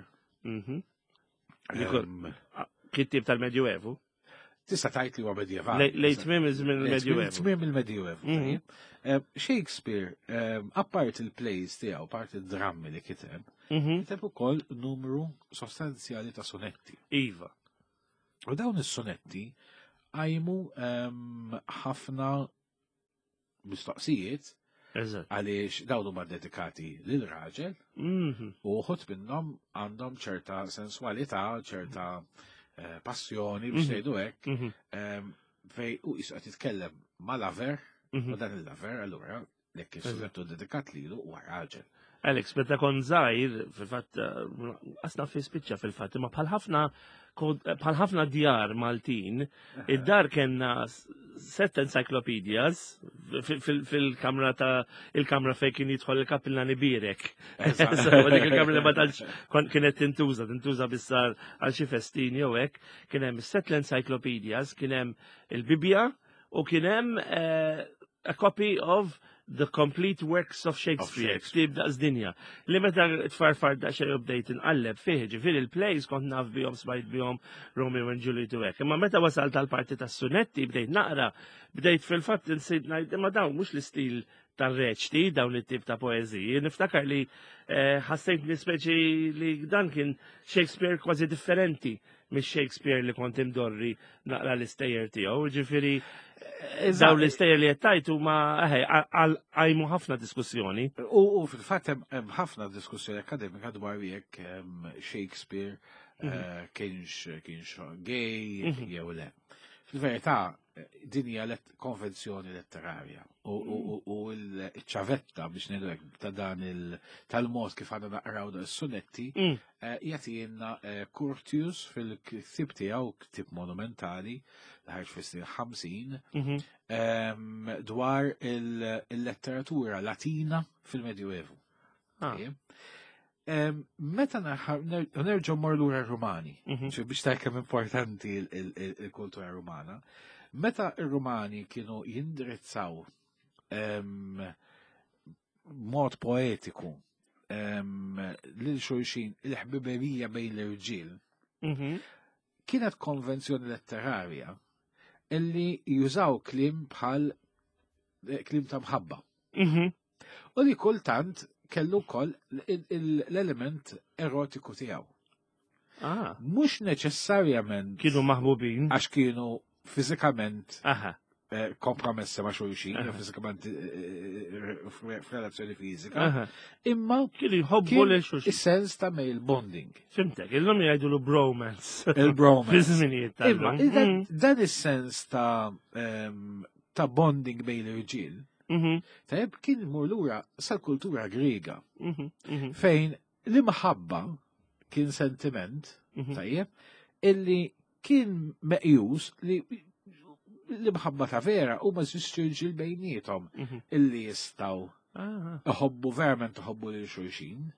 kittib tal-Medjuevu. Tista' tajt li huwa medjeval. Lejt tmiem iż-żmien il-Medjuevu. Tmiem il-Medjuevu. Shakespeare, apart il-plays tiegħu, apart id-drammi li kiteb, kiteb ukoll numru sostanzjali ta' sonetti. Iva. U dawn is-sonetti għajmu ħafna mistoqsijiet għaliex dawn huma dedikati lil raġel u uħud minnhom għandhom ċerta sensualità, ċerta passjoni biex tgħidu hekk, fej u jisqed jitkellem ma' laver, u dan il-laver allura lekk is-suġġettu dedikat lilu huwa raġel. Alex, meta kon żgħir, fil-fatt qasna fi spiċċa fil-fatt, imma bħal ħafna bħal ħafna djar Maltin, id-dar kellna set encyclopedias fil-kamra ta' il-kamra fejn kien jidħol il-kapillani Birek. Dik il-kamra li ma tantx kienet tintuża, tintuża bissar għal xi festini jew hekk, kien hemm set l-encyclopedias, kien hemm il-Bibja u kien hemm a copy of The Complete Works of Shakespeare, ktib daqs dinja. Li meta tfarfar da xej update inqalleb fih, ġifieri il-plays kont naf bihom smajt bihom Romeo and Juliet u hekk. Imma meta wasalt tal-parti tas-sunetti bdejt naqra, bdejt fil-fatt insid ngħid imma dawn mhux l-istil tal-reċti, dawn it-tip ta' poeżiji. Niftakar li ħassejt nispeċi li dan kien Shakespeare kważi differenti mix Shakespeare li kont imdorri naqra l-istejjer tiegħu, ġifieri dawn l-istejjer li qed tajtu ma għajmu ħafna diskussjoni. U fil-fatt hemm ħafna diskussjoni akademika dwar jekk Shakespeare kienx gay jew le. Fil-verità din hija konvenzjoni letterarja u l-ċavetta biex ngħidu hekk ta' dan tal-mod kif għandna naqraw da s-sunetti jagħtina Curtius fil-ktib tiegħu ktib monumentali ħarġ fis-snin ħamsin dwar il-letteratura Latina fil-Medjuevu. Meta nerġgħu mmorru lura r-Rumani, biex ta' kemm importanti il-kultura Rumana, meta r-Rumani kienu jindirizzaw mod poetiku lil xulxin il-ħbiberija bejn l-irġiel, kienet konvenzjoni letterarja illi jużaw klim bħal klim ta' mħabba. U li kultant kellu wkoll l-element erotiku tiegħu. Mhux neċessarjament kienu maħbubin għax kienu fiżikament kompromessi ma' xulxin, fiżikament f'relazzjoni fiżika, imma kienu jħobbu lil xulxin. Is-sens ta' male bonding. Fimtek, illum jgħidulu bromance. Il-bromance. Fiżminijiet tal-lum. Dan is-sens ta' ta' bonding bejn l-irġiel tajb kien imur lura sal-kultura Griega fejn l-imħabba kien sentiment tajjeb illi kien meqjus li l-imħabba ta' vera u ma żistġil bejnietom illi jistaw iħobbu verament iħobbu lil xulxin.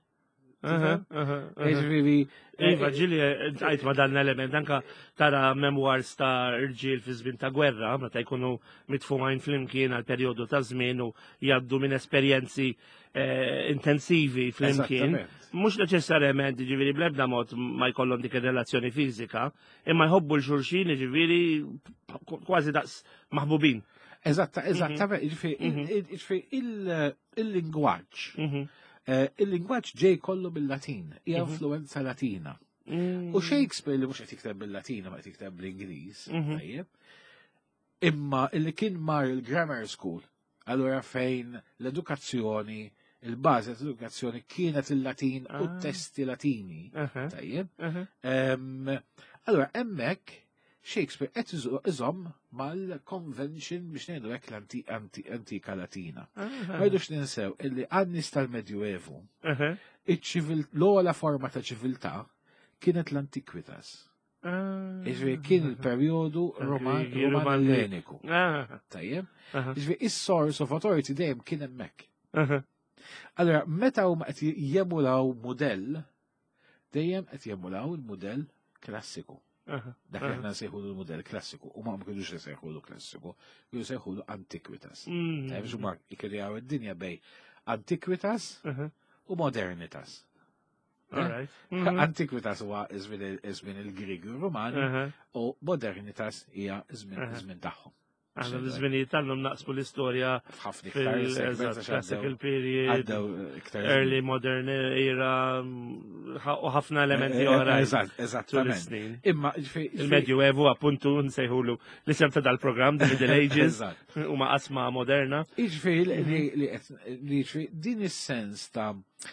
Iva, ġili, għajt ma dan element, anka tara memoirs ta' irġiel fi żmien ta' gwerra, meta jkunu mitfuqajn flimkien għal perjodu ta' żmien u jgħaddu minn esperjenzi intensivi flimkien. Mhux neċessarjament, ġifieri bl-ebda mod ma jkollhom dik ir-relazzjoni fiżika, imma jħobbu l-xulxin, ġifieri kważi daqs maħbubin. Eżatta, eżattament, ġifieri il-lingwaġġ. Il-lingwaġġ ġej kollu bil-Latin, hija influenza Latina. U Shakespeare li mhux qed jikteb bil-Latin ma qed jikteb bl-Ingliż, tajjeb. Imma illi kien mar il-grammar school, allura fejn l-edukazzjoni, il-bażi tal-edukazzjoni kienet il-Latin u t-testi Latini, tajjeb. Allura hemmhekk Shakespeare qed iżomm mal-convention biex ngħidu hekk l-antika Latina. Ma jridux ninsew illi għannis tal-Medjuevu l-ogħla forma ta' ċiviltà kienet l-Antikwitas. Iġveri kien il-periodu Roman-Elleniku. Tajjeb? Iġveri is-source of authority dejjem kien hemmhekk. Allora, meta huma qed jemulaw mudell, dejjem qed jemulaw il-mudell klassiku. Dak li aħna nsejħulu l-mudell klassiku, u ma ma kienux nsejħulu klassiku, kienu nsejħulu antiquitas. Tajjeb biex huma jkirjaw id-dinja bej antiquitas u modernitas. Antiquitas huwa iż-żmien il-Grieg u Roman u modernitas hija iż-żmien tagħhom. Għanna l-żminijiet tagħhom naqsmu l-istorja fil-classical period, early modern era u ħafna elementi oħra. Eżattament. Imma il-Medjuevu appuntu nsejħulu l-isem ta' dal-programm, the Middle Ages, u ma' qasma moderna. Iġifieri li din is-sens ta'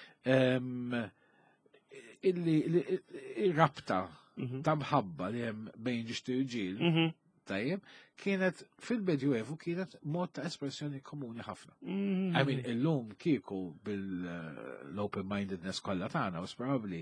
il-rabta ta' mħabba li hemm bejn ġiġtu ġil, tajjeb, kienet fil-Medjuevu kienet mod ta' espressjoni komuni ħafna. I mean, illum kieku bil-open-mindedness kollha tagħna, was probably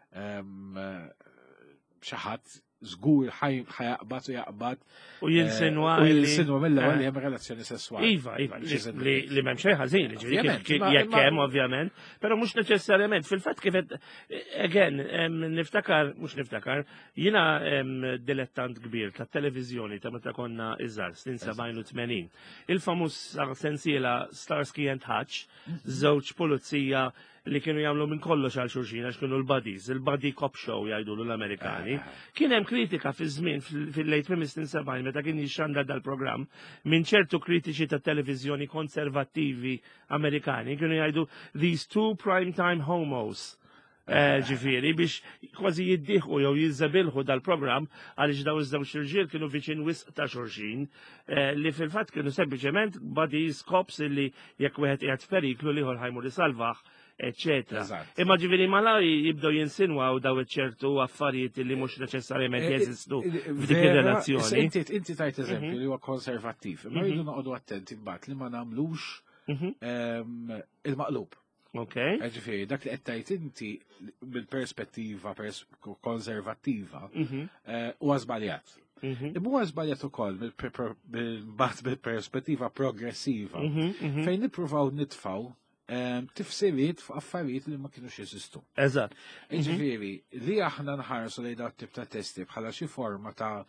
xi ħadd żgur ħajaqbad u jaqbad u jinsinwa u jinsinwa mill-ewwel li hemm relazzjoni sesswali. Iva, iva, li m'hemm xejn ħażin, jekk hemm ovvjament, però mhux neċessarjament. Fil-fatt kif again, niftakar, mhux niftakar, jiena dilettant kbir tat-televiżjoni ta' meta konna iżgħar snin sebgħin u tmenin. Il-famuż sensiela Starsky and Hutch, żewġ pulizija li kienu jagħmlu minn kollox għal xulxin għax kienu l-buddies, il-buddy cop show jgħidulu l-Amerikani. Kien hemm kritika fi żmien fil-lejt minn sebgħin meta kien jixxandar dal-programm minn ċertu kritiċi ta' televiżjoni konservattivi Amerikani kienu jgħidu these two prime time homos. Ġifieri biex kważi jiddieħu jew jizzabilħu dal-programm għaliex daw iż-żewġ irġiel kienu viċin wisq ta' xulxin li fil-fatt kienu sempliċement buddies cops illi jekk wieħed qiegħed f'periklu ieħor ħajmur isalvaħ, eccetera. Imma ġifieri malaw jibdew jinsinwaw daw iċ-ċertu affarijiet li mhux neċessarjament jeżistu f'dik ir-relazzjoni. Inti tajt eżempju li huwa konservattiv, imma rridu noqogħdu attenti mbagħad li ma nagħmlux il-maqlub. Okay. Ġifieri, dak li qed tgħid inti bil-perspettiva konservattiva huwa żbaljat. Imma huwa żbaljat ukoll bil-perspettiva progressiva fejn nippruvaw nitfgħu tifsiriet fuq affarijiet li ma kienux jeżistu. Eżatt. Ġifieri, li aħna nħarsu lejn dat tip ta' testi bħala xi forma ta'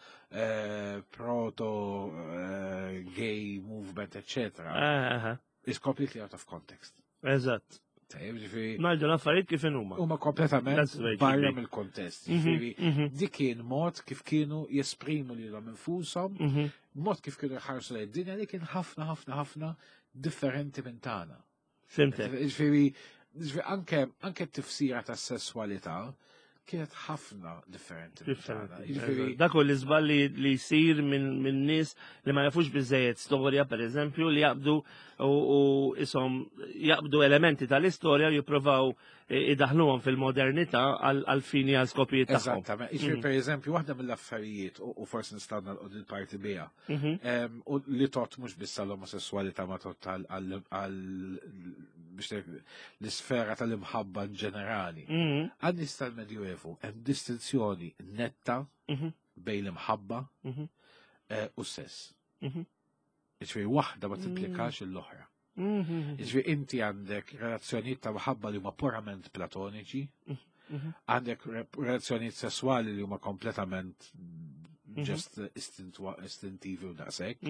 proto-gay movement, eccetera, is completely out of context. Eżatt. Naldu l-affarijiet kif huma. Huma kompletament barra mill-kontest. Dik kien mod kif kienu jesprimu lilhom infushom, mod kif kienu jħarsu lejn id-dinja li kien ħafna ħafna ħafna differenti minn tagħna. Fimtek. Ġifieri anke anke t-tifsira tas-sesswalità kienet ħafna differenti. Dak hu l-iżball li jsir minn nies li ma jafux biżejjed storja pereżempju li jaqbdu u isom jaqbdu elementi tal-istorja jippruvaw idaħluhom fil-modernità għal fini għal skopijiet tagħhom. Eżattament. Ixfir pereżempju waħda mill-affarijiet u forsi nistgħu nagħlqu il-parti biha. U li tot mhux biss għall-omosessualità ma tot għal biex l-isfera tal-imħabba ġenerali. Għan-nies tal-Medjuevu hemm distinzjoni netta bejn l-imħabba u s-sess. Ġifieri waħda ma timplikax l-oħra. Ġifieri inti għandek relazzjonijiet ta' maħabba li huma purament platoniċi, għandek relazzjonijiet sessuali li huma kompletament just istintivi u daqshekk.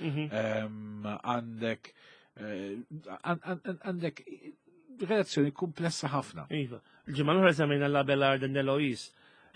Għandek għandek relazzjoni komplessa ħafna. Iva. Ġimgħa l-oħra semmejna l-Abelard and Eloise.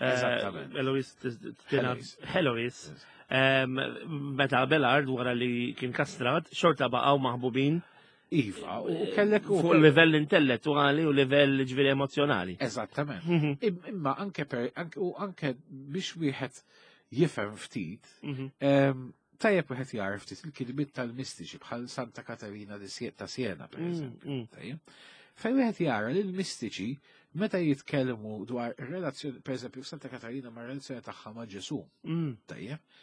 Eloise Heloise. Meta Abelard wara li kien kastrat, xorta baqgħu maħbubin. Iva, u kellek fuq livell intellettuali u livell ġifieri emozjonali. Eżattament. Imma anke u anke biex wieħed jifhem ftit, tajjeb wieħed jaraf ftit il-kilbiet tal-mistiċi bħal Santa Katarina ta' Siena, pereżempju. Fejn wieħed jara li l-mistiċi meta jitkellmu dwar relazzjoni, pereżempju Santa Katarina ma' relazzjoni tagħha ma' Ġesu. Tajjeb.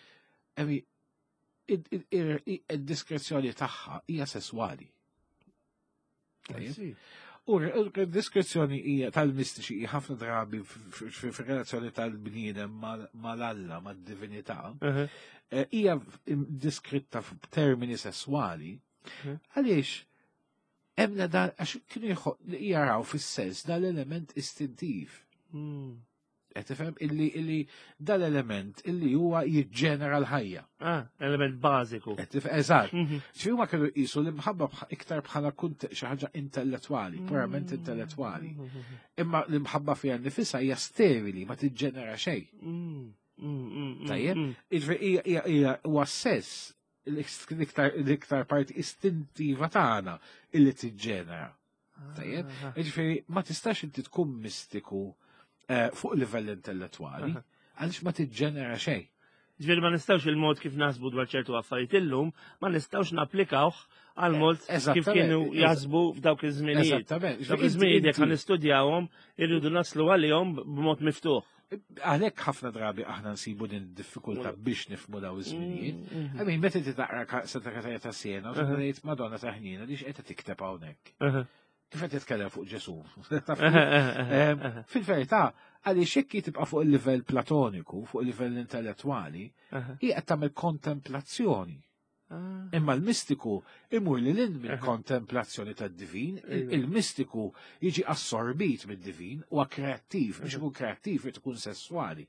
Id-diskrezzjoni tagħha hija sesswali. U l-diskrezzjoni hija tal-mistiċi hija ħafna drabi fir-relazzjoni tal-bniedem mal-Alla, mad-divinità, hija diskritta f'termini sesswali għaliex hemm dan għax kienu jaraw fis-sens dal-element istintiv. Qed tifhem illi illi dal-element illi huwa jiġġenera l-ħajja. Ah, element bażiku. Qed tifhem eżatt. Xi huma kienu jqisu l-imħabba iktar bħala kunt xi ħaġa intellettwali, purament intellettwali. Imma l-imħabba fiha nifisha hija sterili, ma tiġġenera xejn. Tajjeb, hija huwa sess l-iktar parti istintiva tagħna illi tiġġenera. Tajjeb, jiġifieri ma tistax inti tkun mistiku fuq livell intellettwali, għaliex ma tiġġenera xejn. Ġifieri ma nistgħux il-mod kif naħsbu dwar ċertu affarijiet illum, ma nistgħux napplikawh għal mod kif kienu jaħsbu f'dawk iż-żminijiet. Eżattament. Dawk iż-żminijiet jekk nistudjawhom irridu naslu għalihom b'mod miftuħ. Għalhekk ħafna drabi aħna nsibu din id-diffikultà biex nifhmu daw iż-żminijiet. Għamin, meta inti taqra Segretarja ta' Siena, u tgħid Madonna ta' ħnina li x'qed tikteb hawnhekk. Kif qed titkellem fuq Ġesu. Fil-verità, għaliex hekk tibqa' fuq il-livell platoniku, fuq il-livell intellettwali, hija qed tagħmel kontemplazzjoni. Imma l-mistiku imur li lin minn kontemplazzjoni tad-divin, il-mistiku jiġi assorbit mid-divin u kreattiv, biex ikun kreattiv irid ikun sessuali.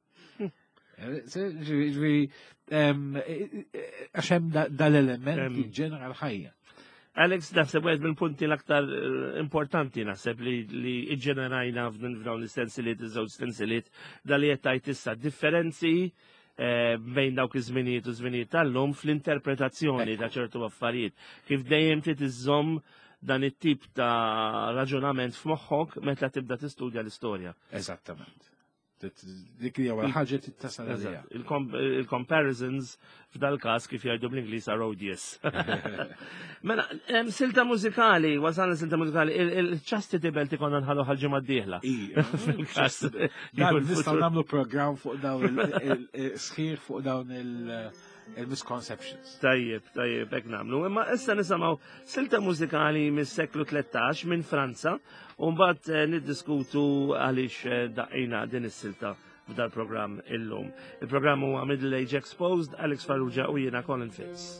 Għax hemm dal-element jiġġenera l-ħajja. Alex, naħseb għed mill-punti l-aktar importanti naħseb li iġġenerajna f'dawn l-istensiliet, iż-żewġ stensiliet, dal-li jettajt issa differenzi bejn dawk iż-żminijiet u żminijiet tal-lum fl-interpretazzjoni ta' ċertu affarijiet. Kif dejjem trid iżżomm dan it-tip ta' raġunament f'moħħok meta tibda tistudja l-istorja. Eżattament. Dik li ewwel ħaġa tittasal għaliha. Il-comparisons f'dal-każ kif jgħidu bl-Ingliż are odious. Mela, silta mużikali, wasalna silta mużikali, il-Chastity Belt ikonna nħallu ħal-ġimgħa d-dieħla. Fil-każ. Nistgħu nagħmlu programm fuq dawn il-sħiħ fuq dawn il-misconceptions. Tajjeb, tajjeb, hekk nagħmlu. Imma issa nisimgħu silta mużikali mis-seklu tletax minn Franza, u mbagħad niddiskutu għaliex daqqiena din is-silta f'dal programm illum. Il-programm huwa Middle Age Exposed, Alex Farrugia u jiena Colin Fitz.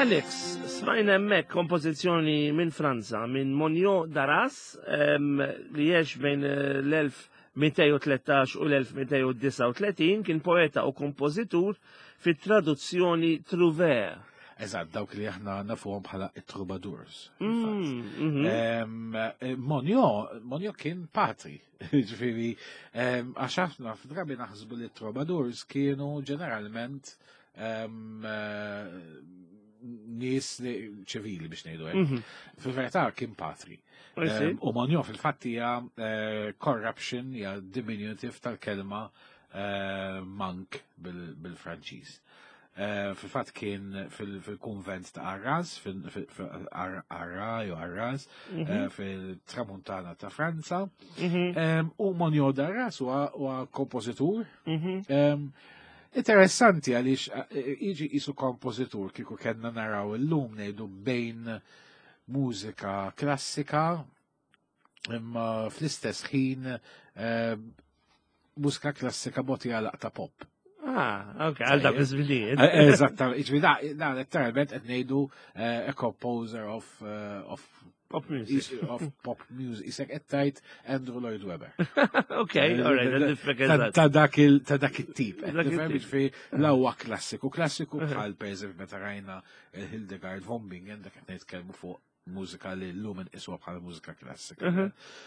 Alex, smajna hemmhekk kompożizzjoni minn Franza, minn Monio Daras, li jgħix bejn l-elf mija tlettax u l-elf mija disa u tletin, kien poeta u kompożitur fit-traduzzjoni Trouvère. Eżatt, dawk li aħna nafuhom bħala it-troubadours. Mm, mhm. Monio, Monio kien patri, ġifieri, għax aħna f'drabi naħsbu li t-troubadours kienu ġeneralment nies ċivili biex ngħidu hekk. Fil-verità kien patri. U Monio fil-fatt hija corruption, hija diminutive tal-kelma monk bil-Franċiż. Fil-fatt kien fil-kunvent ta' Arras, Arra jew Arras, fil-tramuntana ta' Franza. U Monio d'Arras huwa kompożitur. Interessanti għaliex jiġi qisu kompożitur kieku kellna naraw illum ngħidu bejn mużika klassika imma fl-istess ħin mużika klassika boti għalaq ta' pop. Ah, ok, għal dak iż-żminijiet. Eżattament, iġbi da letteralment qed ngħidu a composer of of Pop music. Of pop music. Isek qed tajt Andrew Lloyd Webber. Ok, all right, ta' dak it-tip. Fi l-ewwa klassiku. Klassiku bħal pereżempju meta rajna Hildegard von Bingen dak qed nitkellmu fuq mużika li llum iswa bħala mużika klassika.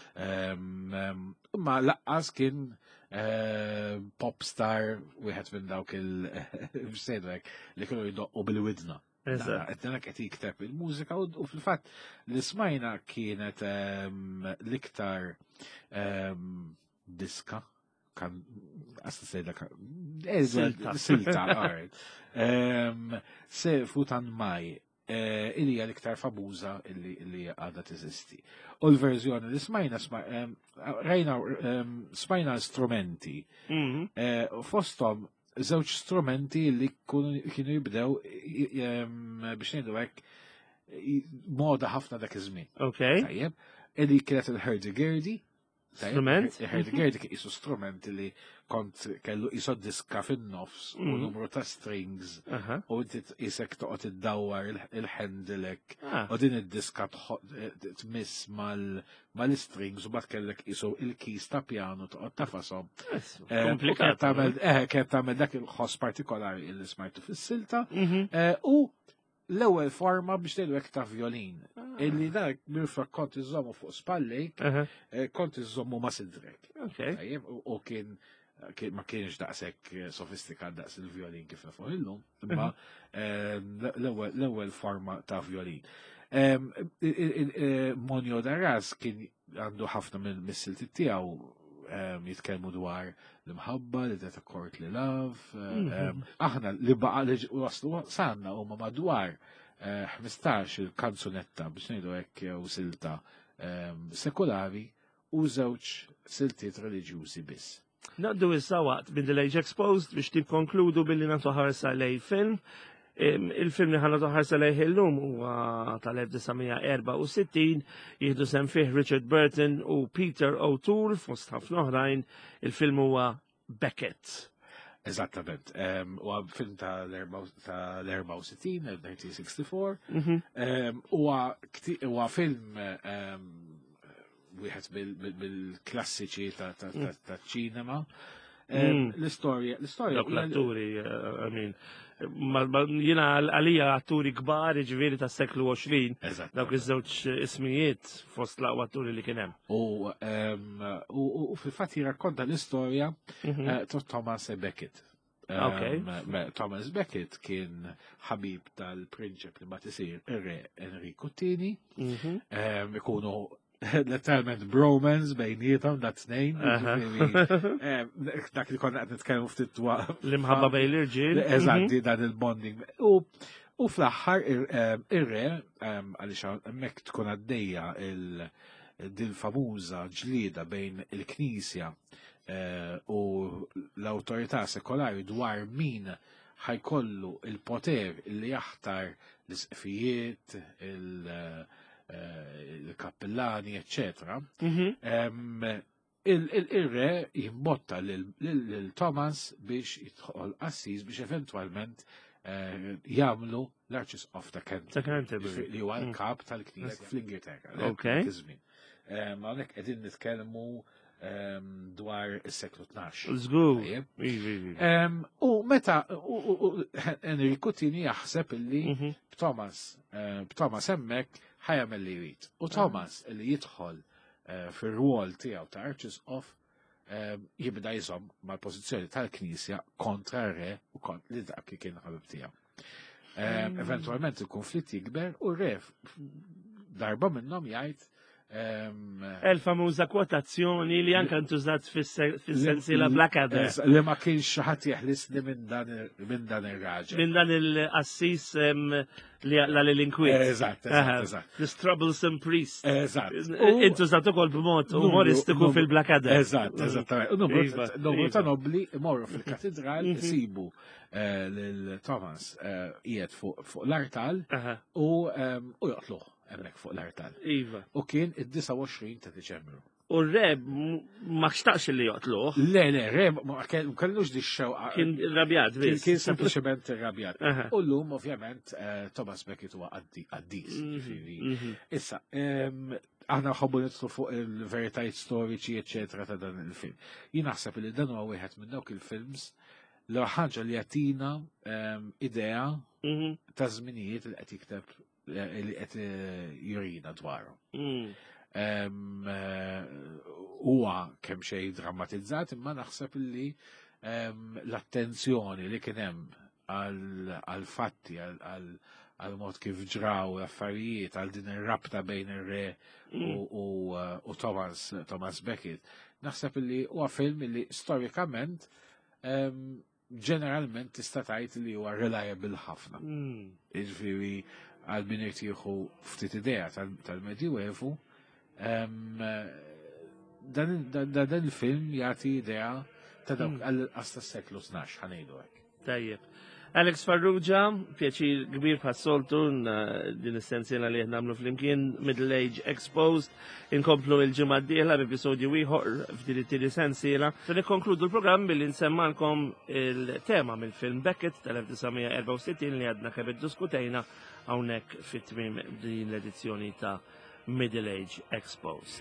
Imma laqqas kien pop star wieħed minn dawk il-sejdu hekk li kienu jdoqqu bil-widna. Għedna qed jikteb il-mużika u fil-fatt li smajna kienet l-iktar diska kan għasta sejda silta se futan maj ilija l-iktar fabuża illi għadha teżisti. U l-verżjoni li smajna rajna smajna strumenti fostom żewġ strumenti li kienu jibdew biex ngħidu hekk moda ħafna dak iż-żmien. Okay. Tajjeb, illi kienet il-hurdy-gurdy. Strument? Il-hurdy-gurdy kien qisu strumenti li kont kellu qisu diska fin-nofs u numru ta' strings u inti isek toqgħod iddawwar il-ħendilek u din id-diska tmiss mal-strings u bad kellek qisu il-keys ta' pjanu toqgħod tafasom. Komplikat. Kien tagħmel dak il-ħoss partikolari li smajtu fis-silta u l-ewwel forma biex tgħidu hekk ta' violin. Illi dak mirfak kont iżommu fuq spallejk, kont iżommu ma' sidrek. U kien ma kienx daqshekk sofistikat daqs il-violin kif nafu illum, imma l-ewwel forma ta' violin. Monio d'Arras kien għandu ħafna mill-silti tiegħu jitkellmu dwar l-imħabba, li deta kort li love. Aħna li baqa li waslu sanna huma madwar ħmistax il-kanzunetta biex ngħidu hekk jew silta sekolari u żewġ siltiet reliġjużi biss. Naddu issa waqt Middle Age Exposed biex tikkonkludu billi nagħtu ħarsa lej film. Il-film li ħana toħarsa lejh illum huwa tal-elf tisa' erba' u sittin, jieħdu sem fih Richard Burton u Peter O'Toole fost ħafna oħrajn. Il-film huwa Beckett. Eżattament. Huwa film tal-erba' u sittin, nineteen sixty-four. Huwa film wieħed bil-klassiċi ta' ċinema. L-istorja, l-istorja. L-atturi, I mean, jina għalija atturi kbar ġviri ta' seklu għoxrin, dawk iż-żewġ ismijiet fost laqwa atturi li kien hemm. U fil-fatt jirrakkonta l-istorja ta' Thomas Beckett. Thomas Beckett kien ħabib tal-prinċep li ma tisir ir-re Enrico Tini. Ikunu letteralment bromance bejnietom dat snejn. Dak li konna qed nitkellmu ftit dwar. L-imħabba bejn l-irġiel. Eżatti dan il-bonding. U fl-aħħar ir-re għaliex hemmhekk tkun għaddejja din famuża ġlieda bejn il-Knisja u l-awtorità sekolari dwar min ħajkollu il-poter li jaħtar l-isqfijiet, il-kappellani, eccetera. Il-re jimbotta lil Thomas biex jidħol Assis biex eventualment jagħmlu l-Archbishop ta' Ta' Canterbury. li huwa l-kap tal-Knisja fl-Ingilterra. Okay. Hawnhekk qegħdin nitkellmu dwar is-seklu tnax. Żgur. U meta Henry Kuttini jaħseb illi b'Thomas b'Thomas hemmhekk ħajamel li jrid. U Thomas li jidħol fir-rwol tiegħu ta' Archbishop jibda jżomm mal-pożizzjoni tal-Knisja kontra r-re u kont li dak kien ħabib tiegħu. Eventualment il-konflitt jikber u r-re darba minnhom jgħid Il-famuża kwotazzjoni li anke ntużat fis-sensiela Blackadder. Li ma kienx ħadd jeħlisni minn dan ir-raġel. Minn dan il-qassis li jaqla l-inkwiet. Eżatt, eżatt. This troublesome priest. Eżatt. Intużat ukoll b'mod umoristiku fil-Blackadder. Eżatt, eżatt. Numru ta' nobli imorru fil-katedral isibu lil Thomas qiegħed fuq l-artal u joqtluh. Hemmhekk fuq l-artal. Iva. U kien id-disa' għoxrin ta' Diċembru. U r-reb ma xtaqx li joqtluh. Le, le, reb ma kellux di xewqa. Kien rabjat, biss. Kien sempliċement rabjat. U llum ovvjament Thomas Becket huwa qaddis. Issa, aħna ħobbu nidħlu fuq il-veritajiet storiċi, eċetera ta' dan il-film. Jien naħseb li dan huwa wieħed minn dawk il-films li ħaġa li jagħtina idea ta' żminijiet li qed jikteb li qed jurina dwarhom. Huwa kemm xejn drammatizzat imma naħseb li l-attenzjoni li kien hemm għal fatti għal mod kif ġraw l-affarijiet għal din ir-rabta bejn ir-re u Thomas Thomas Becket naħseb li huwa film li storikament ġeneralment tista' tgħid li huwa reliable ħafna. Jiġifieri għal min irid jieħu ftit idea tal-Medjuevu, dan il-film jagħti idea ta' dawk għal-qas tas-seklu tnax ħanejdu hekk. Tajjeb. Alex Farrugia, pjaċir kbir bħas-soltu din is-sensiela li nagħmlu flimkien Middle Age Exposed, inkomplu il-ġimgħa d-dieħla b'episodju ieħor f'din it-tieni sensiela. Se nikkonkludu l-programm billi nsemmalkom il-tema mill-film Becket tal-1964 li għadna kemm iddiskutejna hawnhekk fit-tmiem din l-edizzjoni ta' Middle Age Exposed.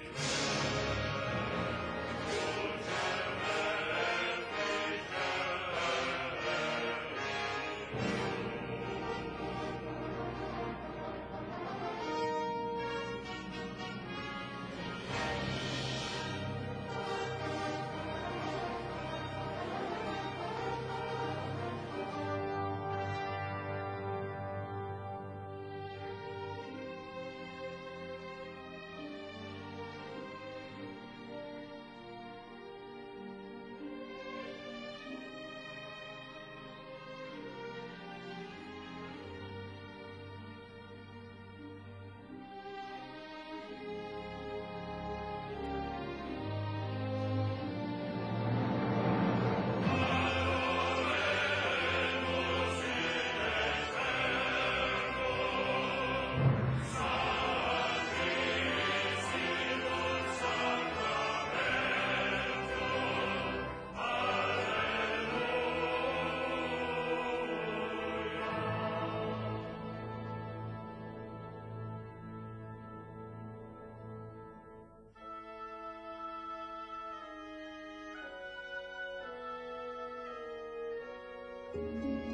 Thank you.